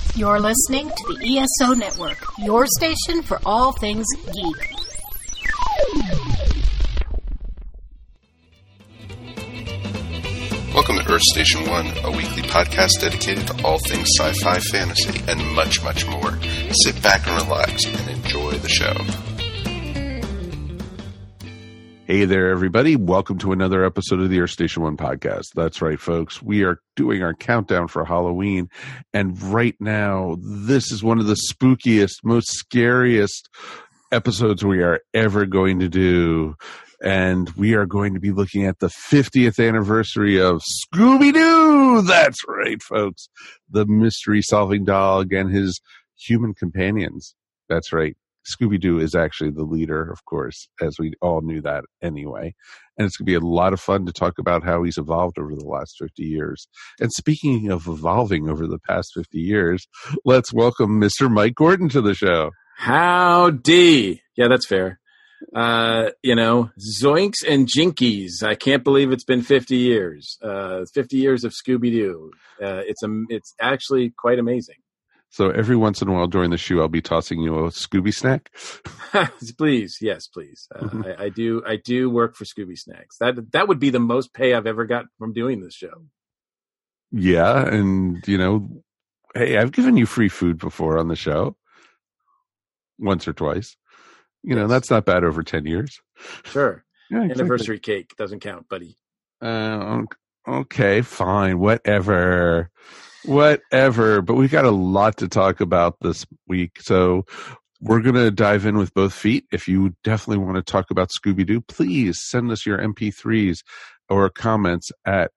You're listening to the ESO Network, your station for all things geek. Welcome to Earth Station 1, a weekly podcast dedicated to all things sci-fi, fantasy, and much, much more. Sit back and relax and enjoy the show. Hey there, everybody. Welcome to another episode of the Earth Station 1 podcast. That's right, folks. We are doing our countdown for Halloween. And right now, this is one of the spookiest, most scariest episodes we are ever going to do. And we are going to be looking at the 50th anniversary of Scooby-Doo. That's right, folks. The mystery-solving dog and his human companions. That's right. Scooby-Doo is actually the leader, of course, as we all knew that anyway. And it's going to be a lot of fun to talk about how he's evolved over the last 50 years. And speaking of evolving over the past 50 years, let's welcome Mr. Mike Gordon to the show. Howdy. Yeah, that's fair. Zoinks and Jinkies. I can't believe it's been 50 years. 50 years of Scooby-Doo. It's actually quite amazing. So every once in a while during the show, I'll be tossing you a Scooby snack. Please. Yes, please. I do work for Scooby Snacks. That would be the most pay I've ever got from doing this show. Yeah. And, hey, I've given you free food before on the show. Once or twice. Yes. That's not bad over 10 years. Sure. Yeah, exactly. Anniversary cake doesn't count, buddy. Okay, fine. Whatever. But we've got a lot to talk about this week. So we're going to dive in with both feet. If you definitely want to talk about Scooby-Doo, please send us your MP3s or comments at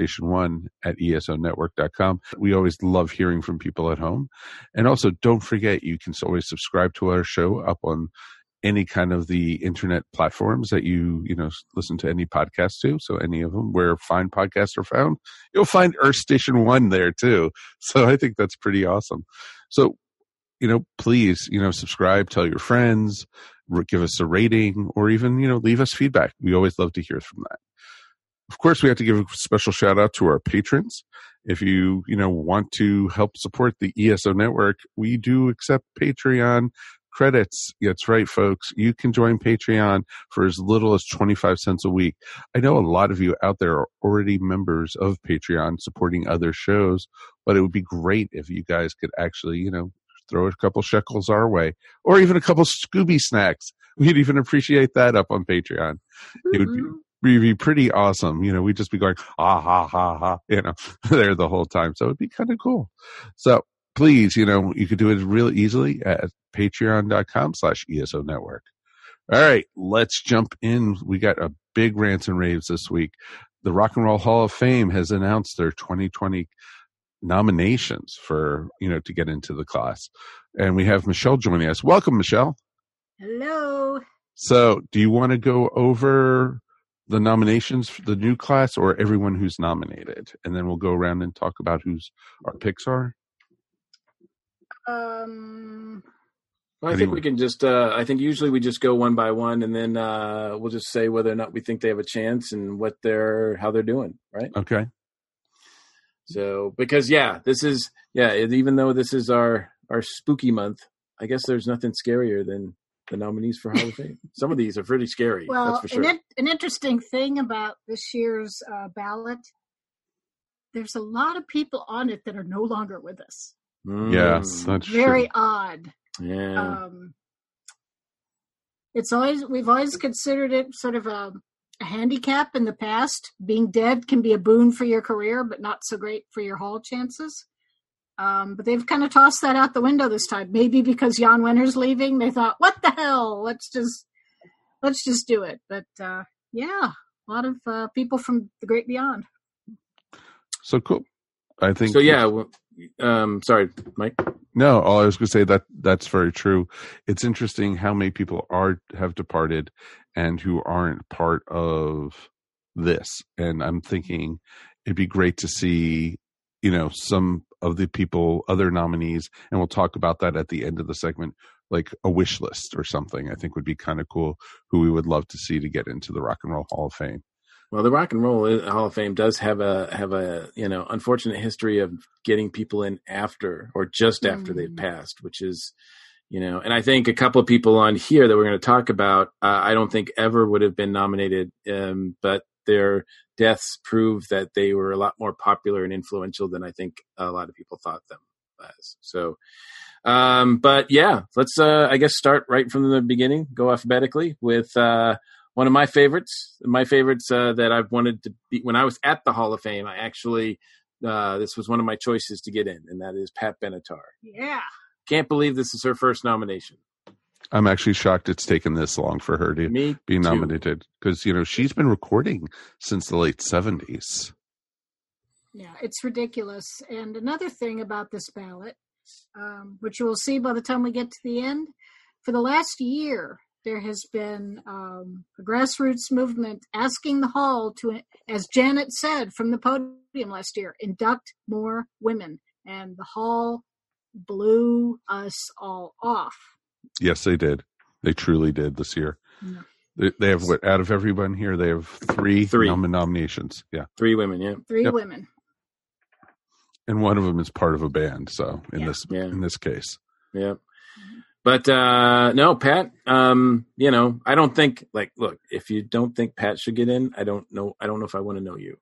earthstation1@esonetwork.com. We always love hearing from people at home. And also, don't forget, you can always subscribe to our show up on any kind of the internet platforms that you listen to any podcast to. So any of them where fine podcasts are found, you'll find Earth Station 1 there too. So I think that's pretty awesome. So, please, subscribe, tell your friends, give us a rating, or even, leave us feedback. We always love to hear from that. Of course, we have to give a special shout out to our patrons. If you, want to help support the ESO network, we do accept Patreon credits. That's right, folks. You can join Patreon for as little as 25 cents a week. I know a lot of you out there are already members of Patreon supporting other shows, but it would be great if you guys could actually, throw a couple shekels our way, or even a couple Scooby snacks. We'd even appreciate that up on Patreon. Mm-hmm. It would be pretty awesome. We'd just be going, ha, ha, ha, ha, there the whole time. So it'd be kind of cool. So please, you could do it really easily at patreon.com/ESO network. All right, let's jump in. We got a big rants and raves this week. The Rock and Roll Hall of Fame has announced their 2020 nominations for, to get into the class. And we have Michelle joining us. Welcome, Michelle. Hello. So do you want to go over the nominations for the new class or everyone who's nominated? And then we'll go around and talk about who's our picks are. I think we can just, I think usually we just go one by one and then we'll just say whether or not we think they have a chance and how they're doing, right? Okay. So, because, even though this is our spooky month, I guess there's nothing scarier than the nominees for Hall of Fame. Some of these are pretty scary, that's for sure. An interesting thing about this year's ballot, there's a lot of people on it that are no longer with us. Yes, that's very true. Odd. Yeah. We've always considered it sort of a handicap in the past. Being dead can be a boon for your career, but not so great for your Hall chances. But they've kind of tossed that out the window this time. Maybe because Jan Wenner's leaving, they thought, "What the hell? Let's just do it." But a lot of people from the great beyond. So cool. I think so. Yeah. Sorry, Mike. No, all I was going to say that's very true. It's interesting how many people have departed and who aren't part of this. And I'm thinking it'd be great to see, some of the people, other nominees, and we'll talk about that at the end of the segment, like a wish list or something. I think would be kind of cool who we would love to see to get into the Rock and Roll Hall of Fame. Well, the Rock and Roll Hall of Fame does have a unfortunate history of getting people in after or just after they've passed, which is, and I think a couple of people on here that we're going to talk about, I don't think ever would have been nominated, but their deaths prove that they were a lot more popular and influential than I think a lot of people thought them as. So, but yeah, let's, I guess, start right from the beginning, go alphabetically with, one of my favorites that I've wanted to be when I was at the Hall of Fame. I actually, this was one of my choices to get in, and that is Pat Benatar. Yeah. Can't believe this is her first nomination. I'm actually shocked it's taken this long for her to be nominated because, she's been recording since the late 70s. Yeah, it's ridiculous. And another thing about this ballot, which you will see by the time we get to the end, for the last year, there has been a grassroots movement asking the Hall to, as Janet said from the podium last year, induct more women. And the Hall blew us all off. Yes, they did. They truly did this year. Yeah. They have, out of everyone here, they have three. Nominations. Yeah. 3 women, yeah. 3 women. And one of them is part of a band, so in this case. Yeah. But no, Pat, I don't think, look, if you don't think Pat should get in, I don't know if I want to know you.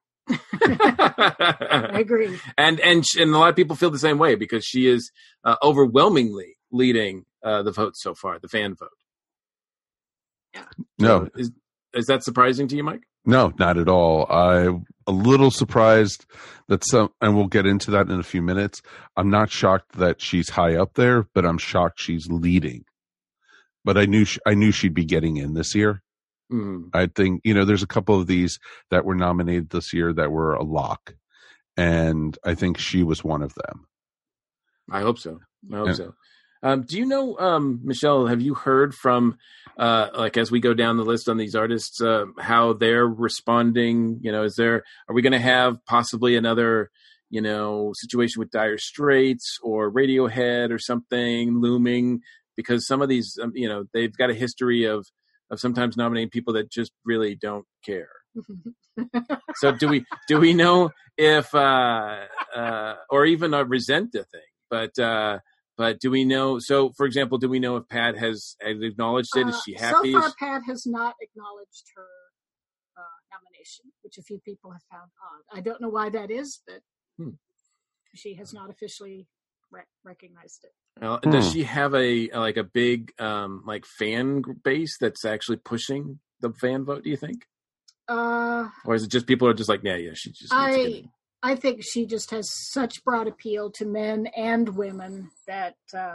I agree. And a lot of people feel the same way because she is overwhelmingly leading the vote so far, the fan vote. Yeah. No. So is that surprising to you, Mike? No, not at all. I'm a little surprised that and we'll get into that in a few minutes. I'm not shocked that she's high up there, but I'm shocked she's leading. But I knew she'd be getting in this year. Mm. I think, there's a couple of these that were nominated this year that were a lock. And I think she was one of them. I hope so. Do you know, Michelle, have you heard from, as we go down the list on these artists, how they're responding? Are we going to have possibly another, situation with Dire Straits or Radiohead or something looming? Because some of these, they've got a history of sometimes nominating people that just really don't care. So do we know if, or even resent the thing, but do we know? So, for example, do we know if Pat has acknowledged it? Is she happy? So far, Pat has not acknowledged her nomination, which a few people have found odd. I don't know why that is, but she has not officially recognized it. Does she have a big fan base that's actually pushing the fan vote? Do you think? Or is it just people are just like, yeah, she just. I think she just has such broad appeal to men and women that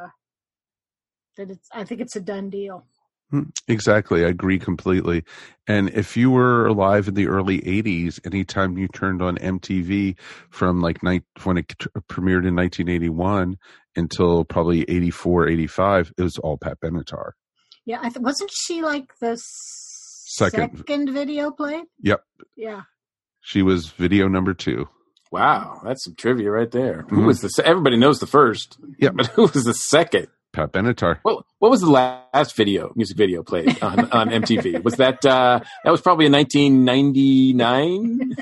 I think it's a done deal. Exactly. I agree completely. And if you were alive in the early 80s, anytime you turned on MTV from when it premiered in 1981 until probably 84, 85, it was all Pat Benatar. Yeah. Wasn't she the second video played? Yep. Yeah. She was video number 2. Wow, that's some trivia right there. Mm-hmm. Who was everybody knows the first. Yeah, but who was the second? Pat Benatar. What was the last music video played on MTV? Was that was probably in 1999?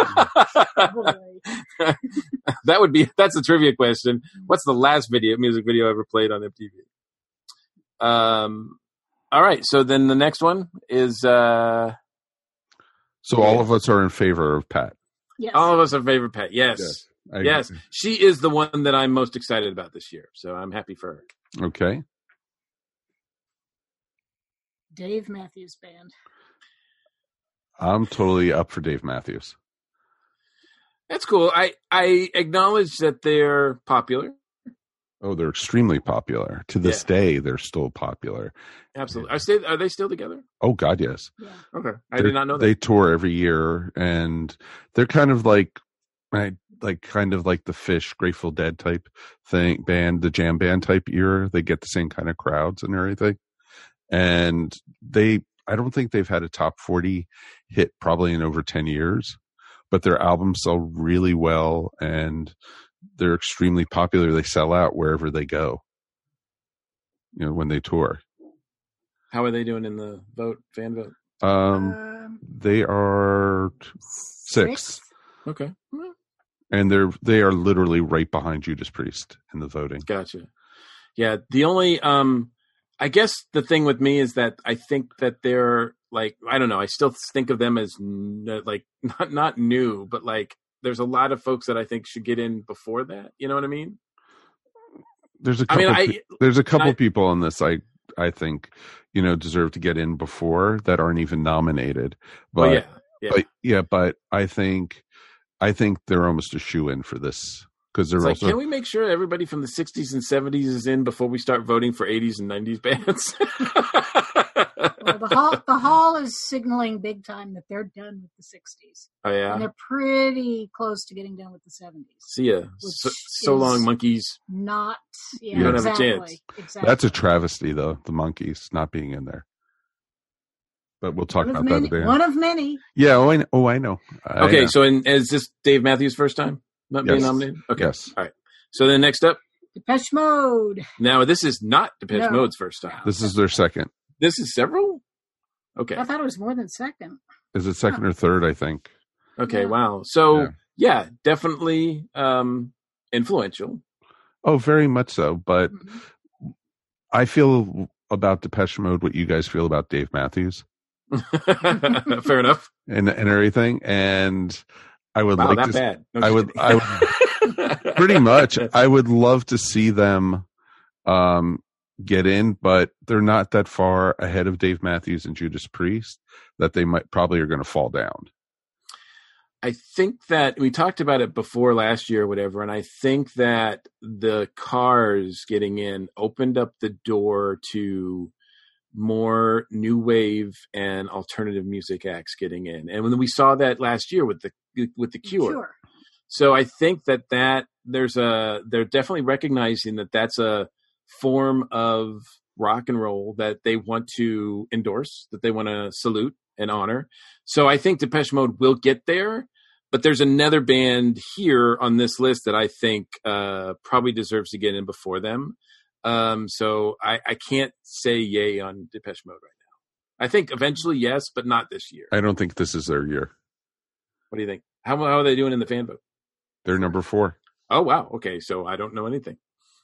That's a trivia question. What's the last music video ever played on MTV? All right, so then the next one is So all of us are in favor of Pat. Yes. All of us are in favor of Pat. Yes. Yes. She is the one that I'm most excited about this year. So I'm happy for her. Okay. Dave Matthews Band. I'm totally up for Dave Matthews. That's cool. I acknowledge that they're popular. Oh, they're extremely popular. To this day, they're still popular. Absolutely. Are they still together? Oh, God, yes. Yeah. Okay. I did not know that. They tour every year, and they're kind of like the Fish, Grateful Dead type band, the jam band type era. They get the same kind of crowds and everything. And I don't think they've had a top 40 hit probably in over 10 years, but their albums sell really well, and they're extremely popular. They sell out wherever they go, when they tour. How are they doing in the fan vote? They are sixth. Okay. And they are literally right behind Judas Priest in the voting. Gotcha. Yeah. The only, I guess the thing with me is that I think that they're like, I don't know. I still think of them as like not new, but like there's a lot of folks that I think should get in before that. You know what I mean? There's a couple people on this I think, deserve to get in before that aren't even nominated. But but I think they're almost a shoe-in for this because they're also. Can we make sure everybody from the 60s and 70s is in before we start voting for 80s and 90s bands? Well, the hall is signaling big time that they're done with the 60s. Oh yeah, and they're pretty close to getting done with the 70s. See ya. So long, Monkees. Not. You don't have a chance. Exactly. That's a travesty, though. The Monkees not being in there. But we'll talk about that a bit. One of many. Yeah. I know. Okay. So, is this Dave Matthews' first time being nominated? Okay. Yes. All right. So then next up, Depeche Mode. Now this is not Depeche Mode's first time. This is their second. This is several. Okay. I thought it was more than second. Is it second or third? I think. Okay. Yeah. Wow. So definitely influential. Oh, very much so. But I feel about Depeche Mode what you guys feel about Dave Matthews. Fair enough. And everything. And I would like to. Bad. No, I would pretty much. I would love to see them get in, but they're not that far ahead of Dave Matthews and Judas Priest that they probably are going to fall down. I think that we talked about it before last year or whatever, and I think that the Cars getting in opened up the door to more new wave and alternative music acts getting in. And when we saw that last year with the Cure. So I think that they're definitely recognizing that that's a form of rock and roll that they want to endorse, that they want to salute and honor. So I think Depeche Mode will get there, but there's another band here on this list that I think probably deserves to get in before them. So I can't say yay on Depeche Mode right now. I think eventually yes, but not this year. I don't think this is their year. What do you think? How are they doing in the fan vote? They're number 4. Oh, wow. Okay, so I don't know anything.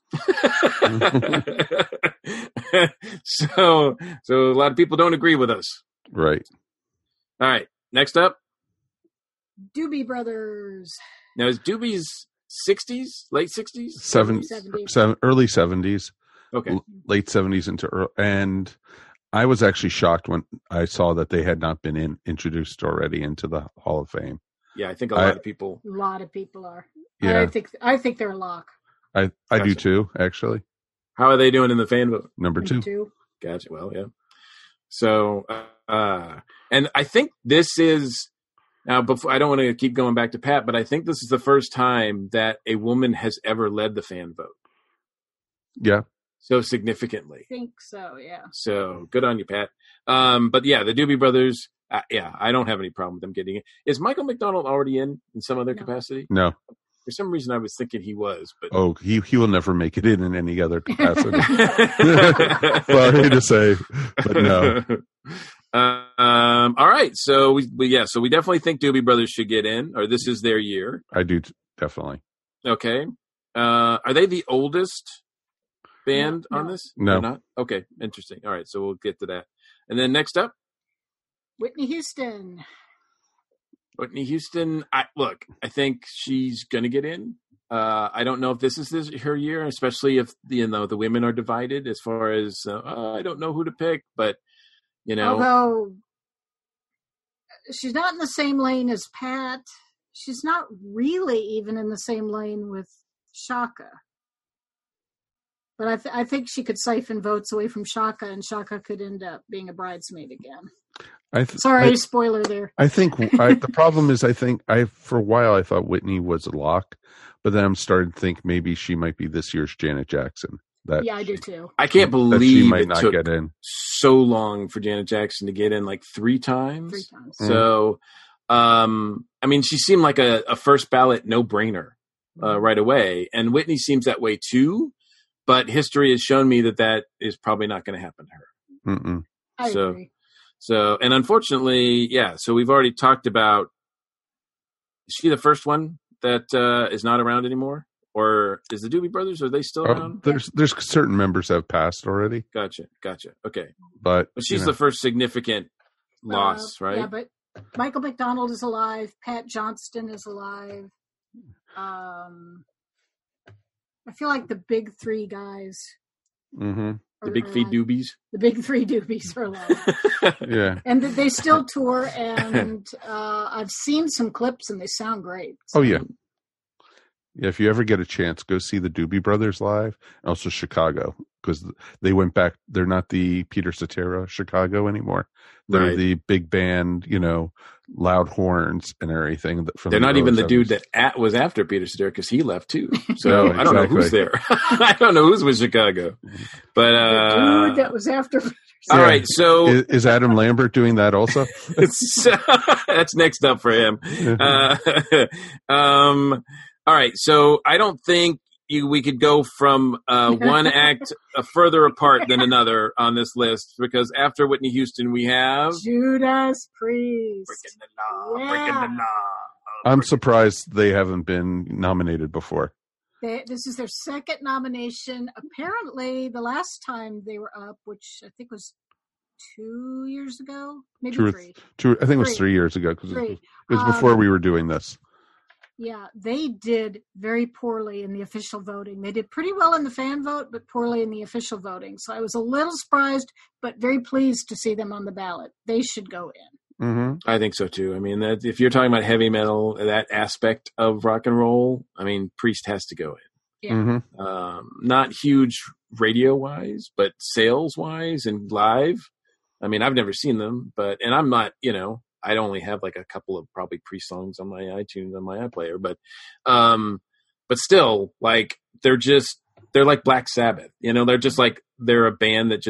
So a lot of people don't agree with us. Right. All right. Next up, Doobie Brothers. Now is Doobie's 60s, late 60s, 70s, early 70s. Okay, late 70s into early, and I was actually shocked when I saw that they had not been introduced already into the Hall of Fame. Yeah, I think a lot of people are. Yeah, I think they're a lock. I do too, actually. How are they doing in the fan vote? Number two. Gotcha. Well, yeah. So, and I think this is now. Before I don't want to keep going back to Pat, but I think this is the first time that a woman has ever led the fan vote. Yeah. So significantly. I think so. Yeah. So good on you, Pat. But yeah, the Doobie Brothers. I don't have any problem with them getting in. Is Michael McDonald already in some other capacity? No. For some reason, I was thinking he was, but he will never make it in any other capacity. Well, I hate to say, but no. All right, so we definitely think Doobie Brothers should get in, or this is their year. I do definitely. Okay, are they the oldest band on this? No, they're not. Okay, interesting. All right, so we'll get to that, and then next up, Whitney Houston. Whitney Houston, I think she's going to get in. I don't know if this is her year, especially if the women are divided as far as I don't know who to pick, but although she's not in the same lane as Pat, she's not really even in the same lane with Shaka. But I think she could siphon votes away from Shaka, and Shaka could end up being a bridesmaid again. Sorry, spoiler there. I think the problem is for a while I thought Whitney was a lock, but then I'm starting to think maybe she might be this year's Janet Jackson. I do too. I can't believe she might not get in so long for Janet Jackson to get in, like 3 times. 3 times. So, I mean, she seemed like a first ballot no brainer right away, and Whitney seems that way too. But history has shown me that is probably not going to happen to her. Mm-mm. I agree. So, and unfortunately, so we've already talked about, is she the first one that is not around anymore? Or is the Doobie Brothers, are they still around? There's certain members have passed already. Gotcha. Okay. But she's the first significant loss, right? Yeah, but Michael McDonald is alive. Pat Johnston is alive. I feel like the big three guys. Mm-hmm. The big three doobies. The big three doobies are alive. Yeah. And they still tour, and I've seen some clips, and they sound great. So. Oh, yeah. Yeah, if you ever get a chance, go see the Doobie Brothers live, and also Chicago, because they went back. They're not the Peter Cetera Chicago anymore. They're the big band, loud horns and everything. They're not even the dude that was after Peter Cetera, because he left too. So I don't know who's there. I don't know who's with Chicago. But the dude that was after Peter Cetera. All right, so is Adam Lambert doing that also? That's next up for him. All right, so I don't think we could go from one act further apart than another on this list, because after Whitney Houston, we have Judas Priest. Breaking the law. I'm surprised they haven't been nominated before. This is their second nomination. Apparently, the last time they were up, which I think was 2 years ago, maybe three. I think it was 3 years ago, because it was before we were doing this. Yeah, they did very poorly in the official voting. They did pretty well in the fan vote, but poorly in the official voting. So I was a little surprised, but very pleased to see them on the ballot. They should go in. Mm-hmm. I think so too. I mean, if you're talking about heavy metal, that aspect of rock and roll, I mean, Priest has to go in. Yeah. Mm-hmm. Not huge radio-wise, but sales-wise and live. I mean, I've never seen them, and I'm not, I only have like a couple of probably Priest songs on my iTunes, on my iPlayer, but still, like, they're like Black Sabbath, they're just like, they're a band that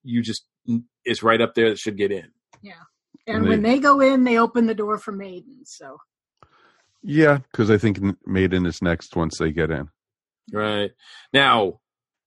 is right up there that should get in. Yeah. And when they go in, they open the door for Maiden. So. Yeah. Cause I think Maiden is next once they get in. Right. Now,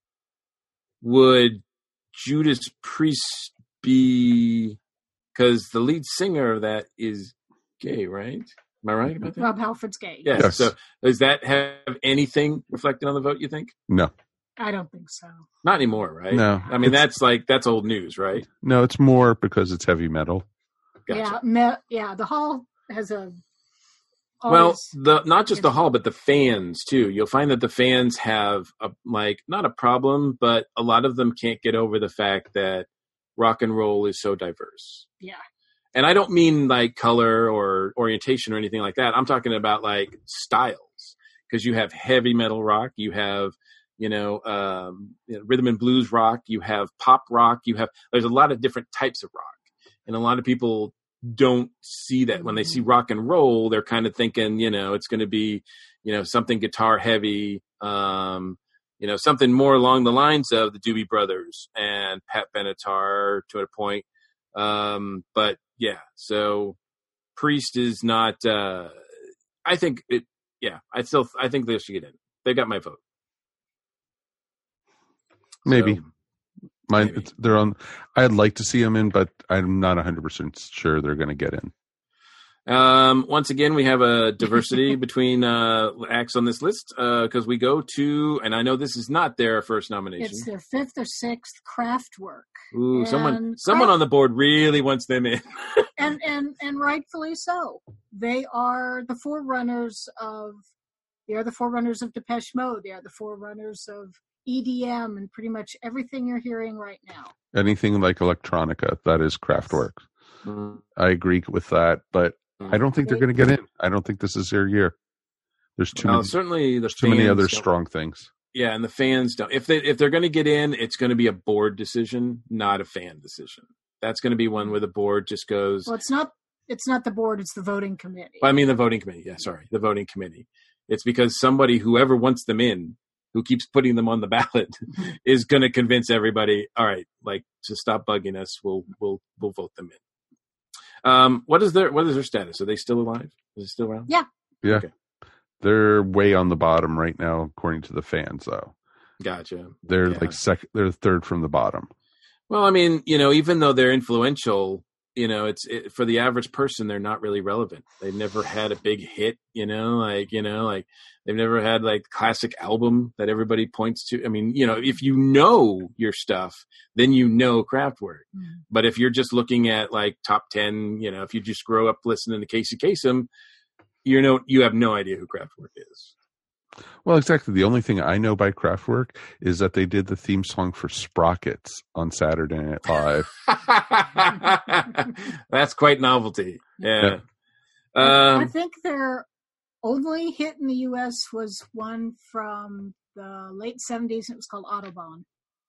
would Judas Priest be, because the lead singer of that is gay, right? Am I right about that? Rob Halford's gay. Yeah. Yes. So does that have anything reflected on the vote, you think? No. I don't think so. Not anymore, right? No. I mean, that's old news, right? No, it's more because it's heavy metal. Gotcha. Yeah. The Hall has a... Well, not just the Hall, but the fans too. You'll find that the fans have not a problem, but a lot of them can't get over the fact that rock and roll is so diverse. Yeah. And I don't mean like color or orientation or anything like that. I'm talking about like styles, because you have heavy metal rock, you have, rhythm and blues rock, you have pop rock, there's a lot of different types of rock. And a lot of people don't see that. When they see rock and roll, they're kind of thinking, it's going to be, something guitar heavy, something more along the lines of the Doobie Brothers and Pat Benatar to a point. But yeah, so Priest is not, I think it, I think they should get in. They got my vote. Maybe. So, maybe. They're on. I'd like to see them in, but I'm not 100% sure they're going to get in. Once again, we have a diversity between acts on this list, because we go to, and I know this is not their first nomination. It's their fifth or sixth, Kraftwerk. Ooh, someone on the board really wants them in. and rightfully so. They are the forerunners of Depeche Mode. They are the forerunners of EDM and pretty much everything you're hearing right now. Anything like electronica, that is Kraftwerk. Mm-hmm. I agree with that, but I don't think they're going to get in. I don't think this is their year. There's too many other strong things. Yeah, and the fans don't. If they're going to get in, it's going to be a board decision, not a fan decision. That's going to be one where the board just goes. Well, it's not the board; it's the voting committee. I mean, the voting committee. Yeah, sorry, the voting committee. It's because whoever wants them in, who keeps putting them on the ballot, is going to convince everybody. All right, like, to stop bugging us, we'll vote them in. What is their status? Are they still alive? Is it still around? Yeah. Yeah. Okay. They're way on the bottom right now, according to the fans, though. Gotcha. They're they're third from the bottom. Well, I mean, even though they're influential, for the average person, they're not really relevant. They've never had a big hit, like they've never had like classic album that everybody points to. I mean, if you know your stuff, then Kraftwerk. Mm-hmm. But if you're just looking at like top 10, if you just grow up listening to Casey Kasem, you have no idea who Kraftwerk is. Well, exactly. The only thing I know by Kraftwerk is that they did the theme song for Sprockets on Saturday Night Live. That's quite novelty. Yeah. I think their only hit in the U.S. was one from the late 70s, and it was called Autobahn.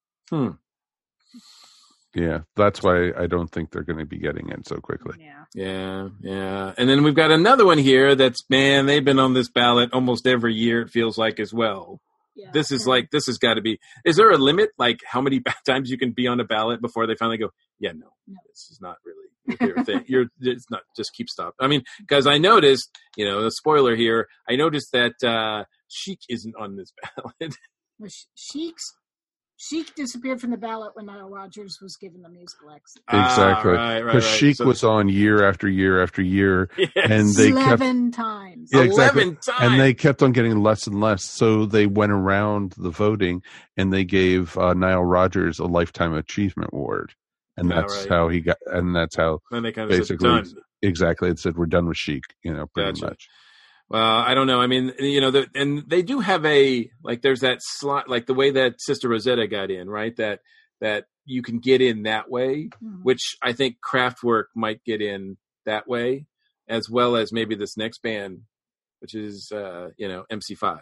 Yeah, that's why I don't think they're going to be getting in so quickly. Yeah. And then we've got another one here that's, man, they've been on this ballot almost every year, it feels like, as well. Yeah, this has got to be, is there a limit, like how many times you can be on a ballot before they finally go, no, this is not really your thing. It's not, just keep stop. I mean, because I noticed, a spoiler here, I noticed that Chic isn't on this ballot. Well, Chic disappeared from the ballot when Nile Rodgers was given the musical exit. Exactly. Because Chic was on year after year after year. Yes. And they 11 times. Yeah, exactly. 11 times. And they kept on getting less and less. So they went around the voting and they gave Nile Rodgers a Lifetime Achievement Award. And that's how he got, and that's how then they kind of basically, said, done. Exactly. It said, we're done with Chic, pretty much. Well, I don't know. I mean, and they do have there's that slot, like the way that Sister Rosetta got in, right? That you can get in that way, which I think Kraftwerk might get in that way, as well as maybe this next band, which is, MC5. MC5.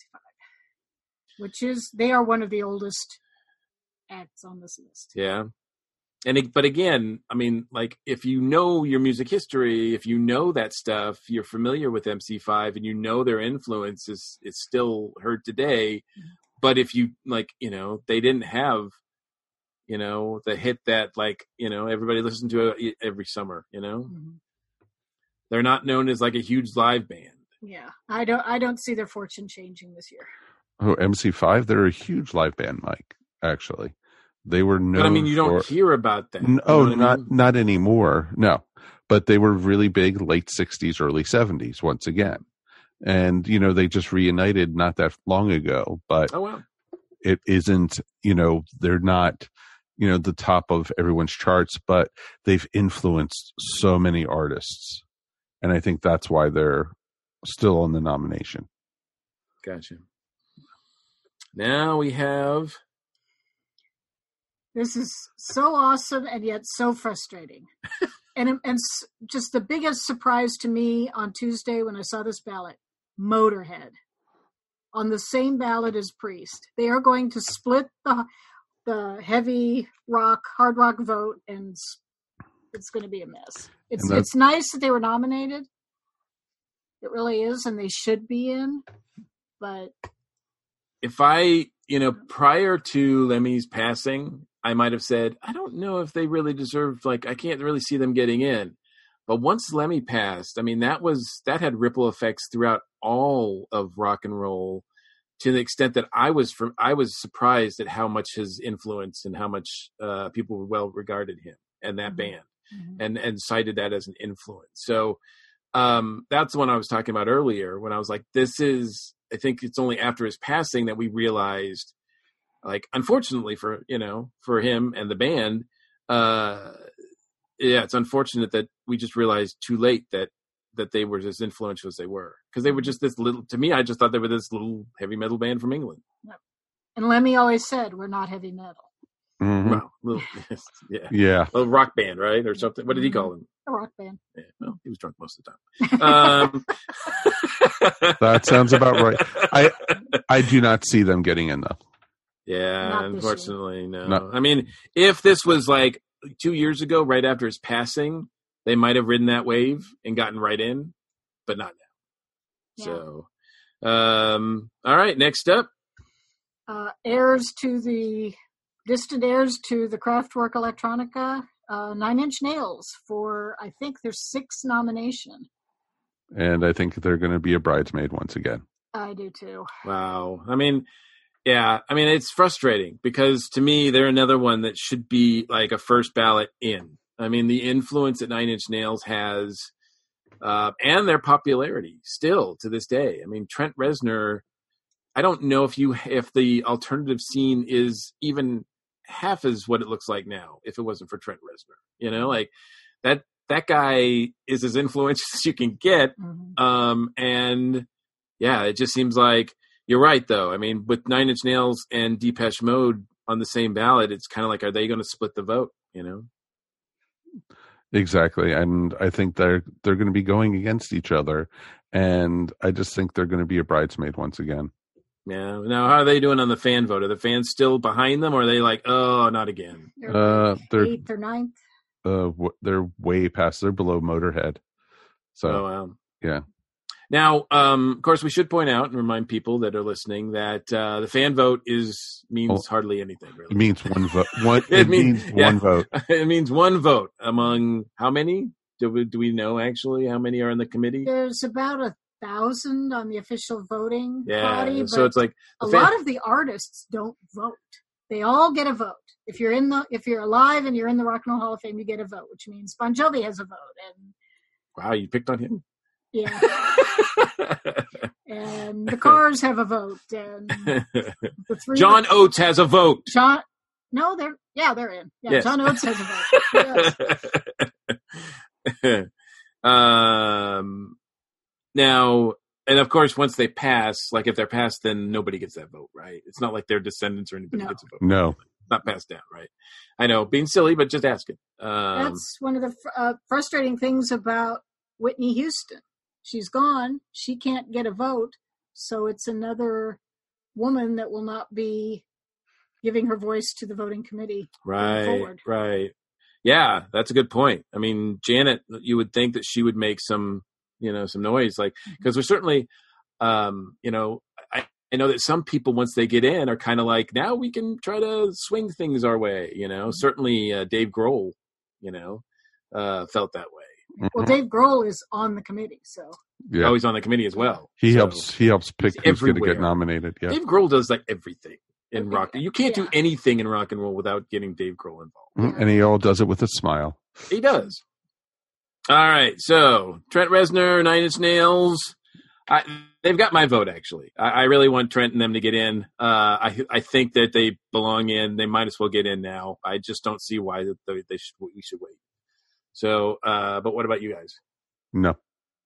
They are one of the oldest acts on this list. Yeah. But again, I mean, like if you know your music history, if you know that stuff, you're familiar with MC5 and their influence is still heard today. Mm-hmm. But if you they didn't have, the hit that everybody listened to every summer, mm-hmm. They're not known as like a huge live band. Yeah. I don't see their fortune changing this year. Oh, MC5, they're a huge live band, Mike, actually. They were known. But I mean, you don't hear about them. Not anymore. No, but they were really big late 60s, early 70s once again. And, they just reunited not that long ago, but it isn't, they're not, the top of everyone's charts, but they've influenced so many artists. And I think that's why they're still on the nomination. Gotcha. Now we have... This is so awesome and yet so frustrating. and just the biggest surprise to me on Tuesday when I saw this ballot, Motorhead on the same ballot as Priest. They are going to split the heavy rock, hard rock vote, and it's going to be a mess. It's nice that they were nominated. It really is, and they should be in. But if prior to Lemmy's passing, I might have said, I don't know if they really deserved, I can't really see them getting in. But once Lemmy passed, I mean, that had ripple effects throughout all of rock and roll, to the extent that I was surprised at how much his influence and how much people well regarded him and that band, and cited that as an influence. So that's the one I was talking about earlier, when I was like, I think it's only after his passing that we realized, unfortunately for him and the band, it's unfortunate that we just realized too late that they were as influential as they were, because they were just this little, to me, I just thought they were this little heavy metal band from England. Yep. And Lemmy always said, we're not heavy metal. Mm-hmm. Well, yeah. A rock band, right? Or something. What did he call them? A rock band. Yeah. Well, he was drunk most of the time. That sounds about right. I do not see them getting in, though. Yeah, unfortunately, no. I mean, if this was 2 years ago, right after his passing, they might have ridden that wave and gotten right in, but not now. Yeah. So, all right, next up. Distant heirs to the Kraftwerk Electronica, 9 Inch Nails for, I think, their 6th nomination. And I think they're going to be a bridesmaid once again. I do too. Wow. I mean, yeah, it's frustrating, because to me, they're another one that should be like a first ballot in. I mean, the influence that Nine Inch Nails has, and their popularity still to this day. I mean, Trent Reznor, I don't know if the alternative scene is even half as what it looks like now if it wasn't for Trent Reznor. You know, like that guy is as influential as you can get. Mm-hmm. And yeah, it just seems like you're right, though. I mean, with Nine Inch Nails and Depeche Mode on the same ballot, it's kind of like, are they going to split the vote? You know? Exactly. And I think they're going to be going against each other. And I just think they're going to be a bridesmaid once again. Yeah. Now, how are they doing on the fan vote? Are the fans still behind them, or are they like, oh, not again? They're 8th or 9th. They're way past. They're below Motorhead. So, oh, wow. Yeah. Now, of course, we should point out and remind people that are listening that the fan vote means hardly anything. Really, it means one vote. It means one vote. It means one vote among how many? Do we know actually how many are in the committee? There's about 1,000 on the official voting body. But so it's like a lot of the artists don't vote. They all get a vote. If you're alive and you're in the Rock and Roll Hall of Fame, you get a vote, which means Bon Jovi has a vote. And wow, you picked on him. Yeah. And the Cars have a vote. And John Oates has a vote. No, they're in. Yeah, yes. John Oates has a vote. Yes. Now, and of course, once they pass, like if they're passed, then nobody gets that vote, right? It's not like their descendants or anybody gets a vote. No. It's not passed down, right? I know, being silly, but just asking. That's one of the frustrating things about Whitney Houston. She's gone. She can't get a vote. So it's another woman that will not be giving her voice to the voting committee going forward. Right. Yeah, that's a good point. I mean, Janet, you would think that she would make some noise, like, because we're certainly, I know that some people, once they get in, are kind of like, now we can try to swing things our way. Certainly Dave Grohl, felt that way. Well, Dave Grohl is on the committee, so yeah. Oh, he's on the committee as well. He helps pick who's going to get nominated. Yeah, Dave Grohl does like everything in rock. You can't do anything in rock and roll without getting Dave Grohl involved. And he all does it with a smile. He does. All right, so Trent Reznor, Nine Inch Nails. They've got my vote, actually. I really want Trent and them to get in. I think that they belong in. They might as well get in now. I just don't see why we should wait. So, but what about you guys? No.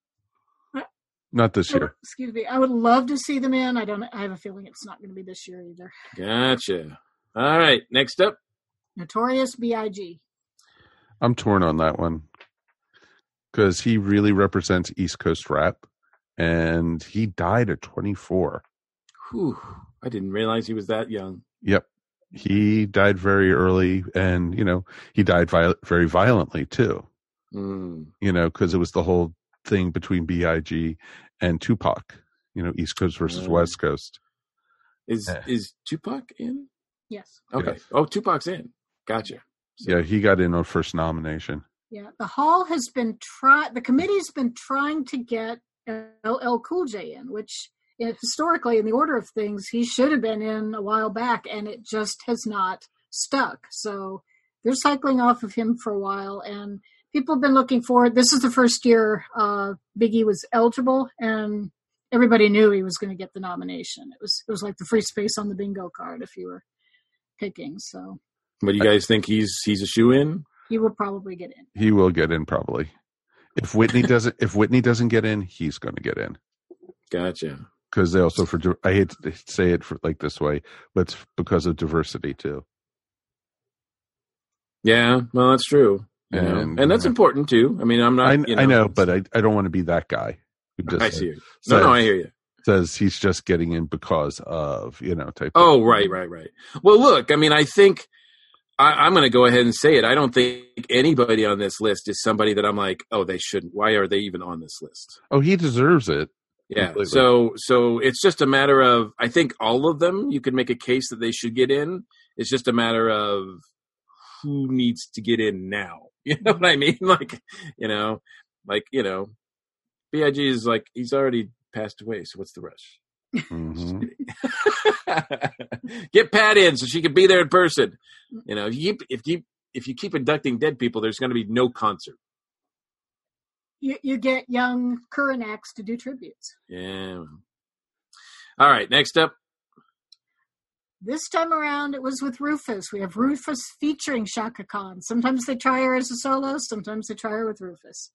Not this year. Excuse me. I would love to see them in. I have a feeling it's not going to be this year either. Gotcha. All right, next up. Notorious B.I.G. I'm torn on that one because he really represents East Coast rap, and he died at 24. Whew. I didn't realize he was that young. Yep. He died very early, and, he died very violently, too. Because it was the whole thing between B.I.G. and Tupac, East Coast versus West Coast. Is Tupac in? Yes. Okay. Yes. Oh, Tupac's in. Gotcha. So. Yeah, he got in on first nomination. Yeah, the Hall has been the committee's been trying to get LL Cool J in, which historically, in the order of things, he should have been in a while back, and it just has not stuck. So they're cycling off of him for a while, and people have been looking forward. This is the first year Biggie was eligible, and everybody knew he was going to get the nomination. It was like the free space on the bingo card if you were picking. So, what do you guys think? He's a shoe-in? He will probably get in. He will get in probably. If Whitney doesn't get in, he's going to get in. Gotcha. Because they also, I hate to say it like this way, but it's because of diversity too. Yeah, well, that's true. And that's important too. I mean, I'm not. I know, but I don't want to be that guy. Who just I see you. No, I hear you. Says he's just getting in because of type. Oh, right. Well, look, I mean, I think I'm going to go ahead and say it. I don't think anybody on this list is somebody that I'm like, oh, they shouldn't. Why are they even on this list? Oh, he deserves it. Yeah. Completely. So it's just a matter of, I think all of them, you could make a case that they should get in. It's just a matter of who needs to get in now. You know what I mean? B.I.G. is like, he's already passed away. So what's the rush? Mm-hmm. Get Pat in so she can be there in person. If if you keep inducting dead people, there's going to be no concert. You get young current acts to do tributes. Yeah. All right, next up. This time around, it was with Rufus. We have Rufus featuring Chaka Khan. Sometimes they try her as a solo. Sometimes they try her with Rufus.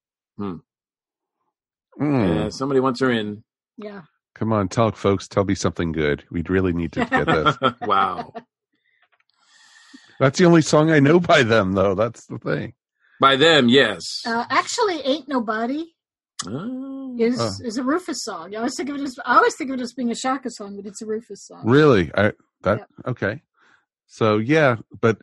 Yeah, somebody wants her in. Yeah. Come on, folks, tell me something good. We'd really need to get this. Wow. That's the only song I know by them, though. That's the thing. By them, yes. Actually, Ain't Nobody is a Rufus song. I always think of it as being a Chaka song, but it's a Rufus song. Really? Okay. So yeah, but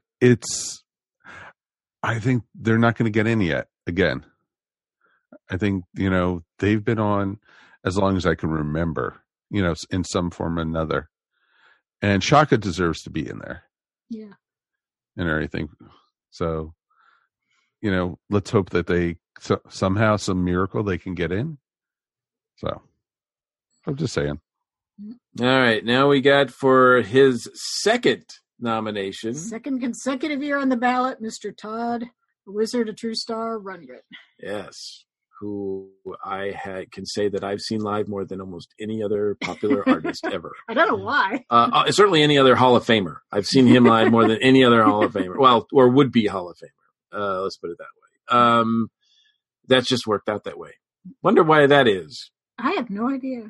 I think they're not going to get in yet again. I think, they've been on as long as I can remember, in some form or another. And Chaka deserves to be in there. Yeah. And everything. So, let's hope that they somehow, some miracle, they can get in. So, I'm just saying. All right. Now we got for his second nomination. Second consecutive year on the ballot, Mr. Todd, a Wizard, a True Star, Rundgren. Yes. Who I can say that I've seen live more than almost any other popular artist ever. I don't know why. Certainly any other Hall of Famer. I've seen him live more than any other Hall of Famer. Well, or would-be Hall of Famer. Let's put it that way. That's just worked out that way. Wonder why that is. I have no idea.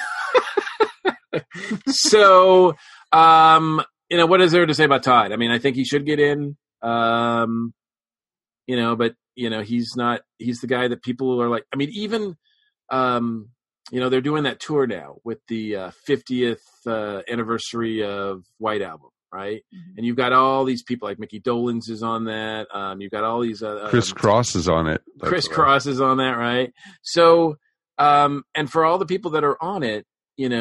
So, what is there to say about Todd? I mean, I think he should get in, but he's not, he's the guy that people are like, I mean, even, they're doing that tour now with the 50th anniversary of White Album, right? Mm-hmm. And you've got all these people like Mickey Dolenz is on that. You've got all these, Chris Cross is on it. Chris Cross is on that, right? So, and for all the people that are on it,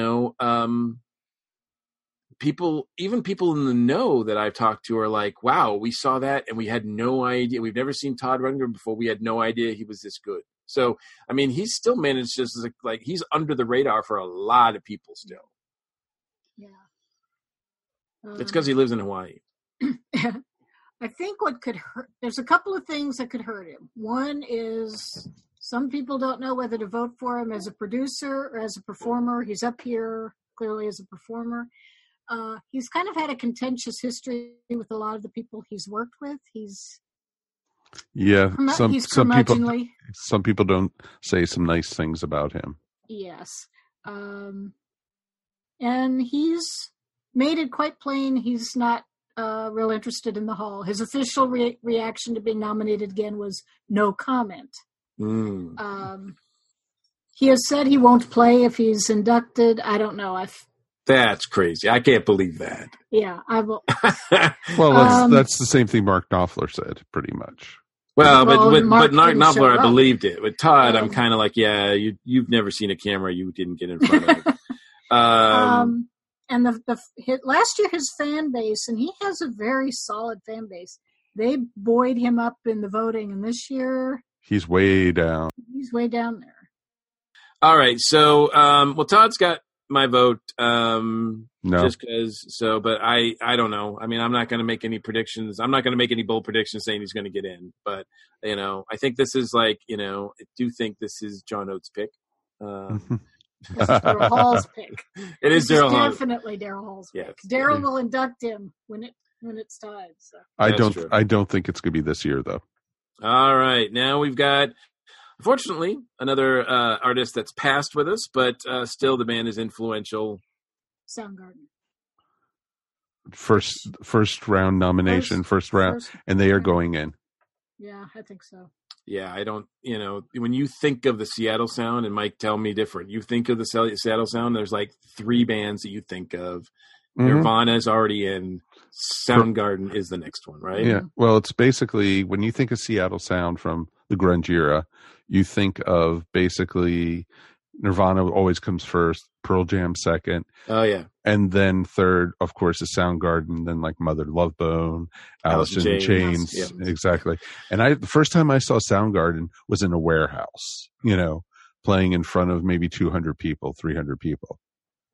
people in the know that I've talked to are like, wow, we saw that and we had no idea. We've never seen Todd Rundgren before. We had no idea he was this good. So, I mean, he's still managed to, like, he's under the radar for a lot of people still. Yeah. It's because he lives in Hawaii. I think what could hurt, there's a couple of things that could hurt him. One is some people don't know whether to vote for him as a producer or as a performer. He's up here clearly as a performer. He's kind of had a contentious history with a lot of the people he's worked with. He's some people don't say some nice things about him. Yes. And he's made it quite plain he's not real interested in the Hall. His official reaction to being nominated again was no comment. He has said he won't play if he's inducted. I don't know. That's crazy. I can't believe that. Yeah, I will. Well, that's the same thing Mark Knopfler said, pretty much. Well, but Mark Knopfler, I believed it. With Todd, I'm kind of like, yeah, you've never seen a camera you didn't get in front of. And last year, his fan base, and he has a very solid fan base, they buoyed him up in the voting, and this year he's way down. He's way down there. All right, so Todd's got my vote. No, just because. So, but I don't know. I mean, I'm not going to make any predictions. I'm not going to make any bold predictions saying he's going to get in. But I think this is like, I do think this is John Oates' pick. This is Daryl Hall's pick. It is Daryl Hall. Definitely Daryl Hall's pick. Daryl will induct him when it's time. So. I don't think it's going to be this year though. All right, now we've got, unfortunately, another artist that's passed with us, but still the band is influential. Soundgarden. First round nomination, first round, and they are going in. Yeah, I think so. Yeah, I don't, when you think of the Seattle sound, and Mike, tell me different. You think of the Seattle sound, there's like 3 bands that you think of. Mm-hmm. Nirvana is already in. Soundgarden is the next one, right? Yeah. Well, it's basically, when you think of Seattle sound from the grunge era, you think of basically Nirvana always comes first, Pearl Jam second. Oh, yeah. And then third, of course, is Soundgarden, then like Mother Love Bone, Alice in Chains. Yeah. Exactly. And the first time I saw Soundgarden was in a warehouse, playing in front of maybe 200 people, 300 people.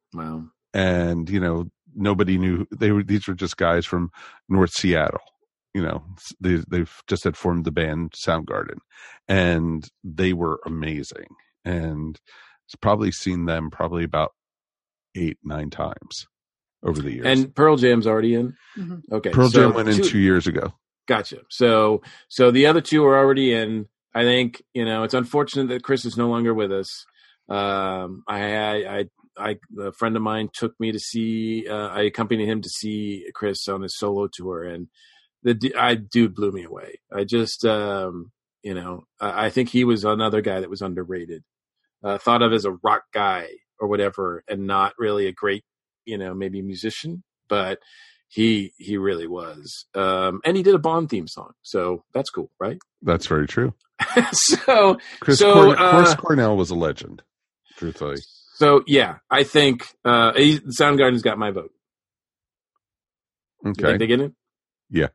Wow. And, nobody knew these were just guys from North Seattle, they've just had formed the band Soundgarden, and they were amazing. And I've probably seen them about 8-9 times over the years. And Pearl Jam's already in? Mm-hmm. Okay. Pearl Jam went in 2 years ago. Gotcha. So the other two are already in. I think, it's unfortunate that Chris is no longer with us. A friend of mine took me to see, I accompanied him to see Chris on his solo tour, and dude blew me away. I just, I think he was another guy that was underrated, thought of as a rock guy or whatever, and not really a great, maybe musician, but he really was. And he did a Bond theme song, so that's cool, right? That's very true. Chris Cornell was a legend, truthfully. So yeah, I think Soundgarden's got my vote. Okay, you think they get it? Yeah,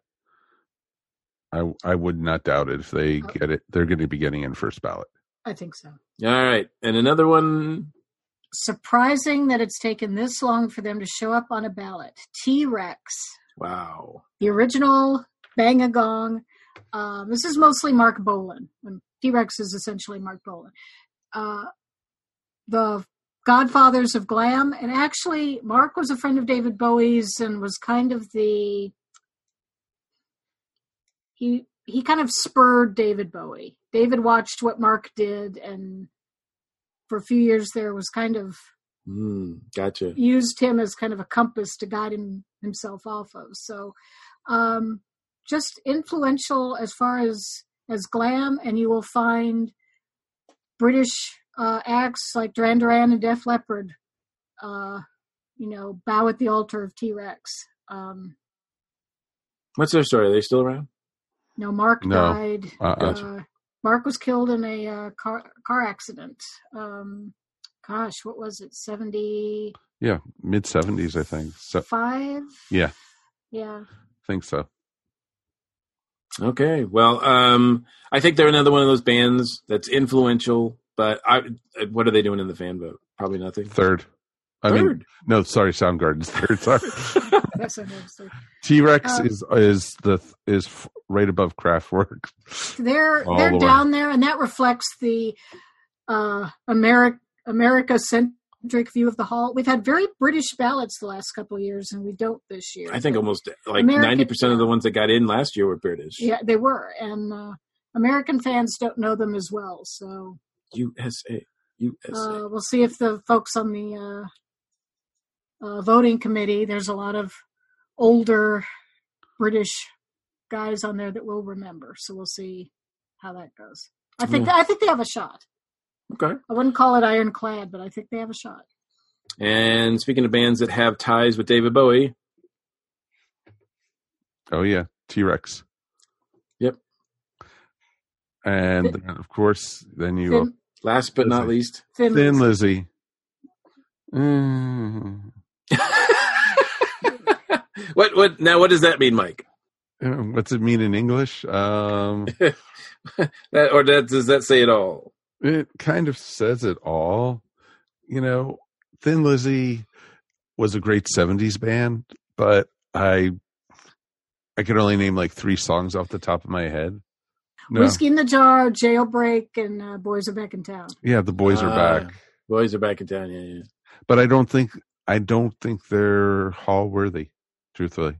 I would not doubt it if they get it. They're going to be getting in first ballot. I think so. All right, and another one. Surprising that it's taken this long for them to show up on a ballot. T-Rex. Wow. The original Bang a Gong. This is mostly Mark Bolan. T-Rex is essentially Mark Bolan. The godfathers of glam. And actually, Mark was a friend of David Bowie's and was kind of he kind of spurred David Bowie. David watched what Mark did, and for a few years there was kind of gotcha. Used him as kind of a compass to guide himself off of. So just influential as far as glam, and you will find British acts like Duran Duran and Def Leppard, bow at the altar of T-Rex. What's their story? Are they still around? No, Mark died. Mark was killed in a car accident. What was it? 70? Yeah, mid-70s, I think. 5? Yeah. Yeah. I think so. Okay. Well, I think they're another one of those bands that's influential, but what are they doing in the fan vote? Probably nothing. Third. No, sorry, Soundgarden's third. Sorry. That's third. T-Rex is right above Kraftwerk. They're down there, and that reflects the America-centric view of the hall. We've had very British ballots the last couple of years, and we don't this year. I think almost 90% of the ones that got in last year were British. Yeah, they were, and American fans don't know them as well. So USA. We'll see if the folks on the voting committee. There's a lot of older British guys on there that we'll remember. So we'll see how that goes. I think they have a shot. Okay. I wouldn't call it ironclad, but I think they have a shot. And speaking of bands that have ties with David Bowie. Oh, yeah. T-Rex. Yep. And then, of course, then you... Last but not least. Thin Lizzy. What does that mean, Mike? What's it mean in English? Does that say it all? It kind of says it all. Thin Lizzy was a great 70s band, but I could only name like 3 songs off the top of my head. No. Whiskey in the Jar, Jailbreak, and Boys Are Back in Town. Yeah, the Boys are back. Boys Are Back in Town, yeah. But I don't think they're hall worthy, truthfully.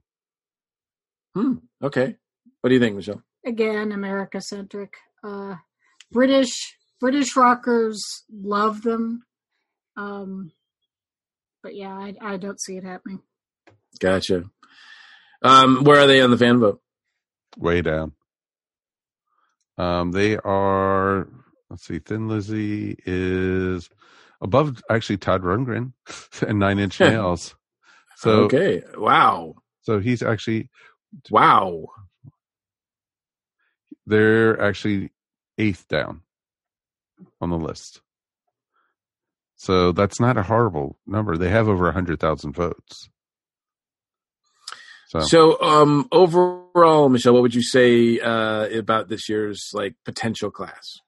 Okay. What do you think, Michelle? Again, America-centric. British rockers love them. But yeah, I don't see it happening. Gotcha. Where are they on the fan vote? Way down. They are, let's see, Thin Lizzy is above actually Todd Rundgren and 9 Inch Nails. So okay. Wow. So he's actually wow. They're actually 8th down on the list. So that's not a horrible number. They have over 100,000 votes. So overall, Michelle, what would you say about this year's potential class?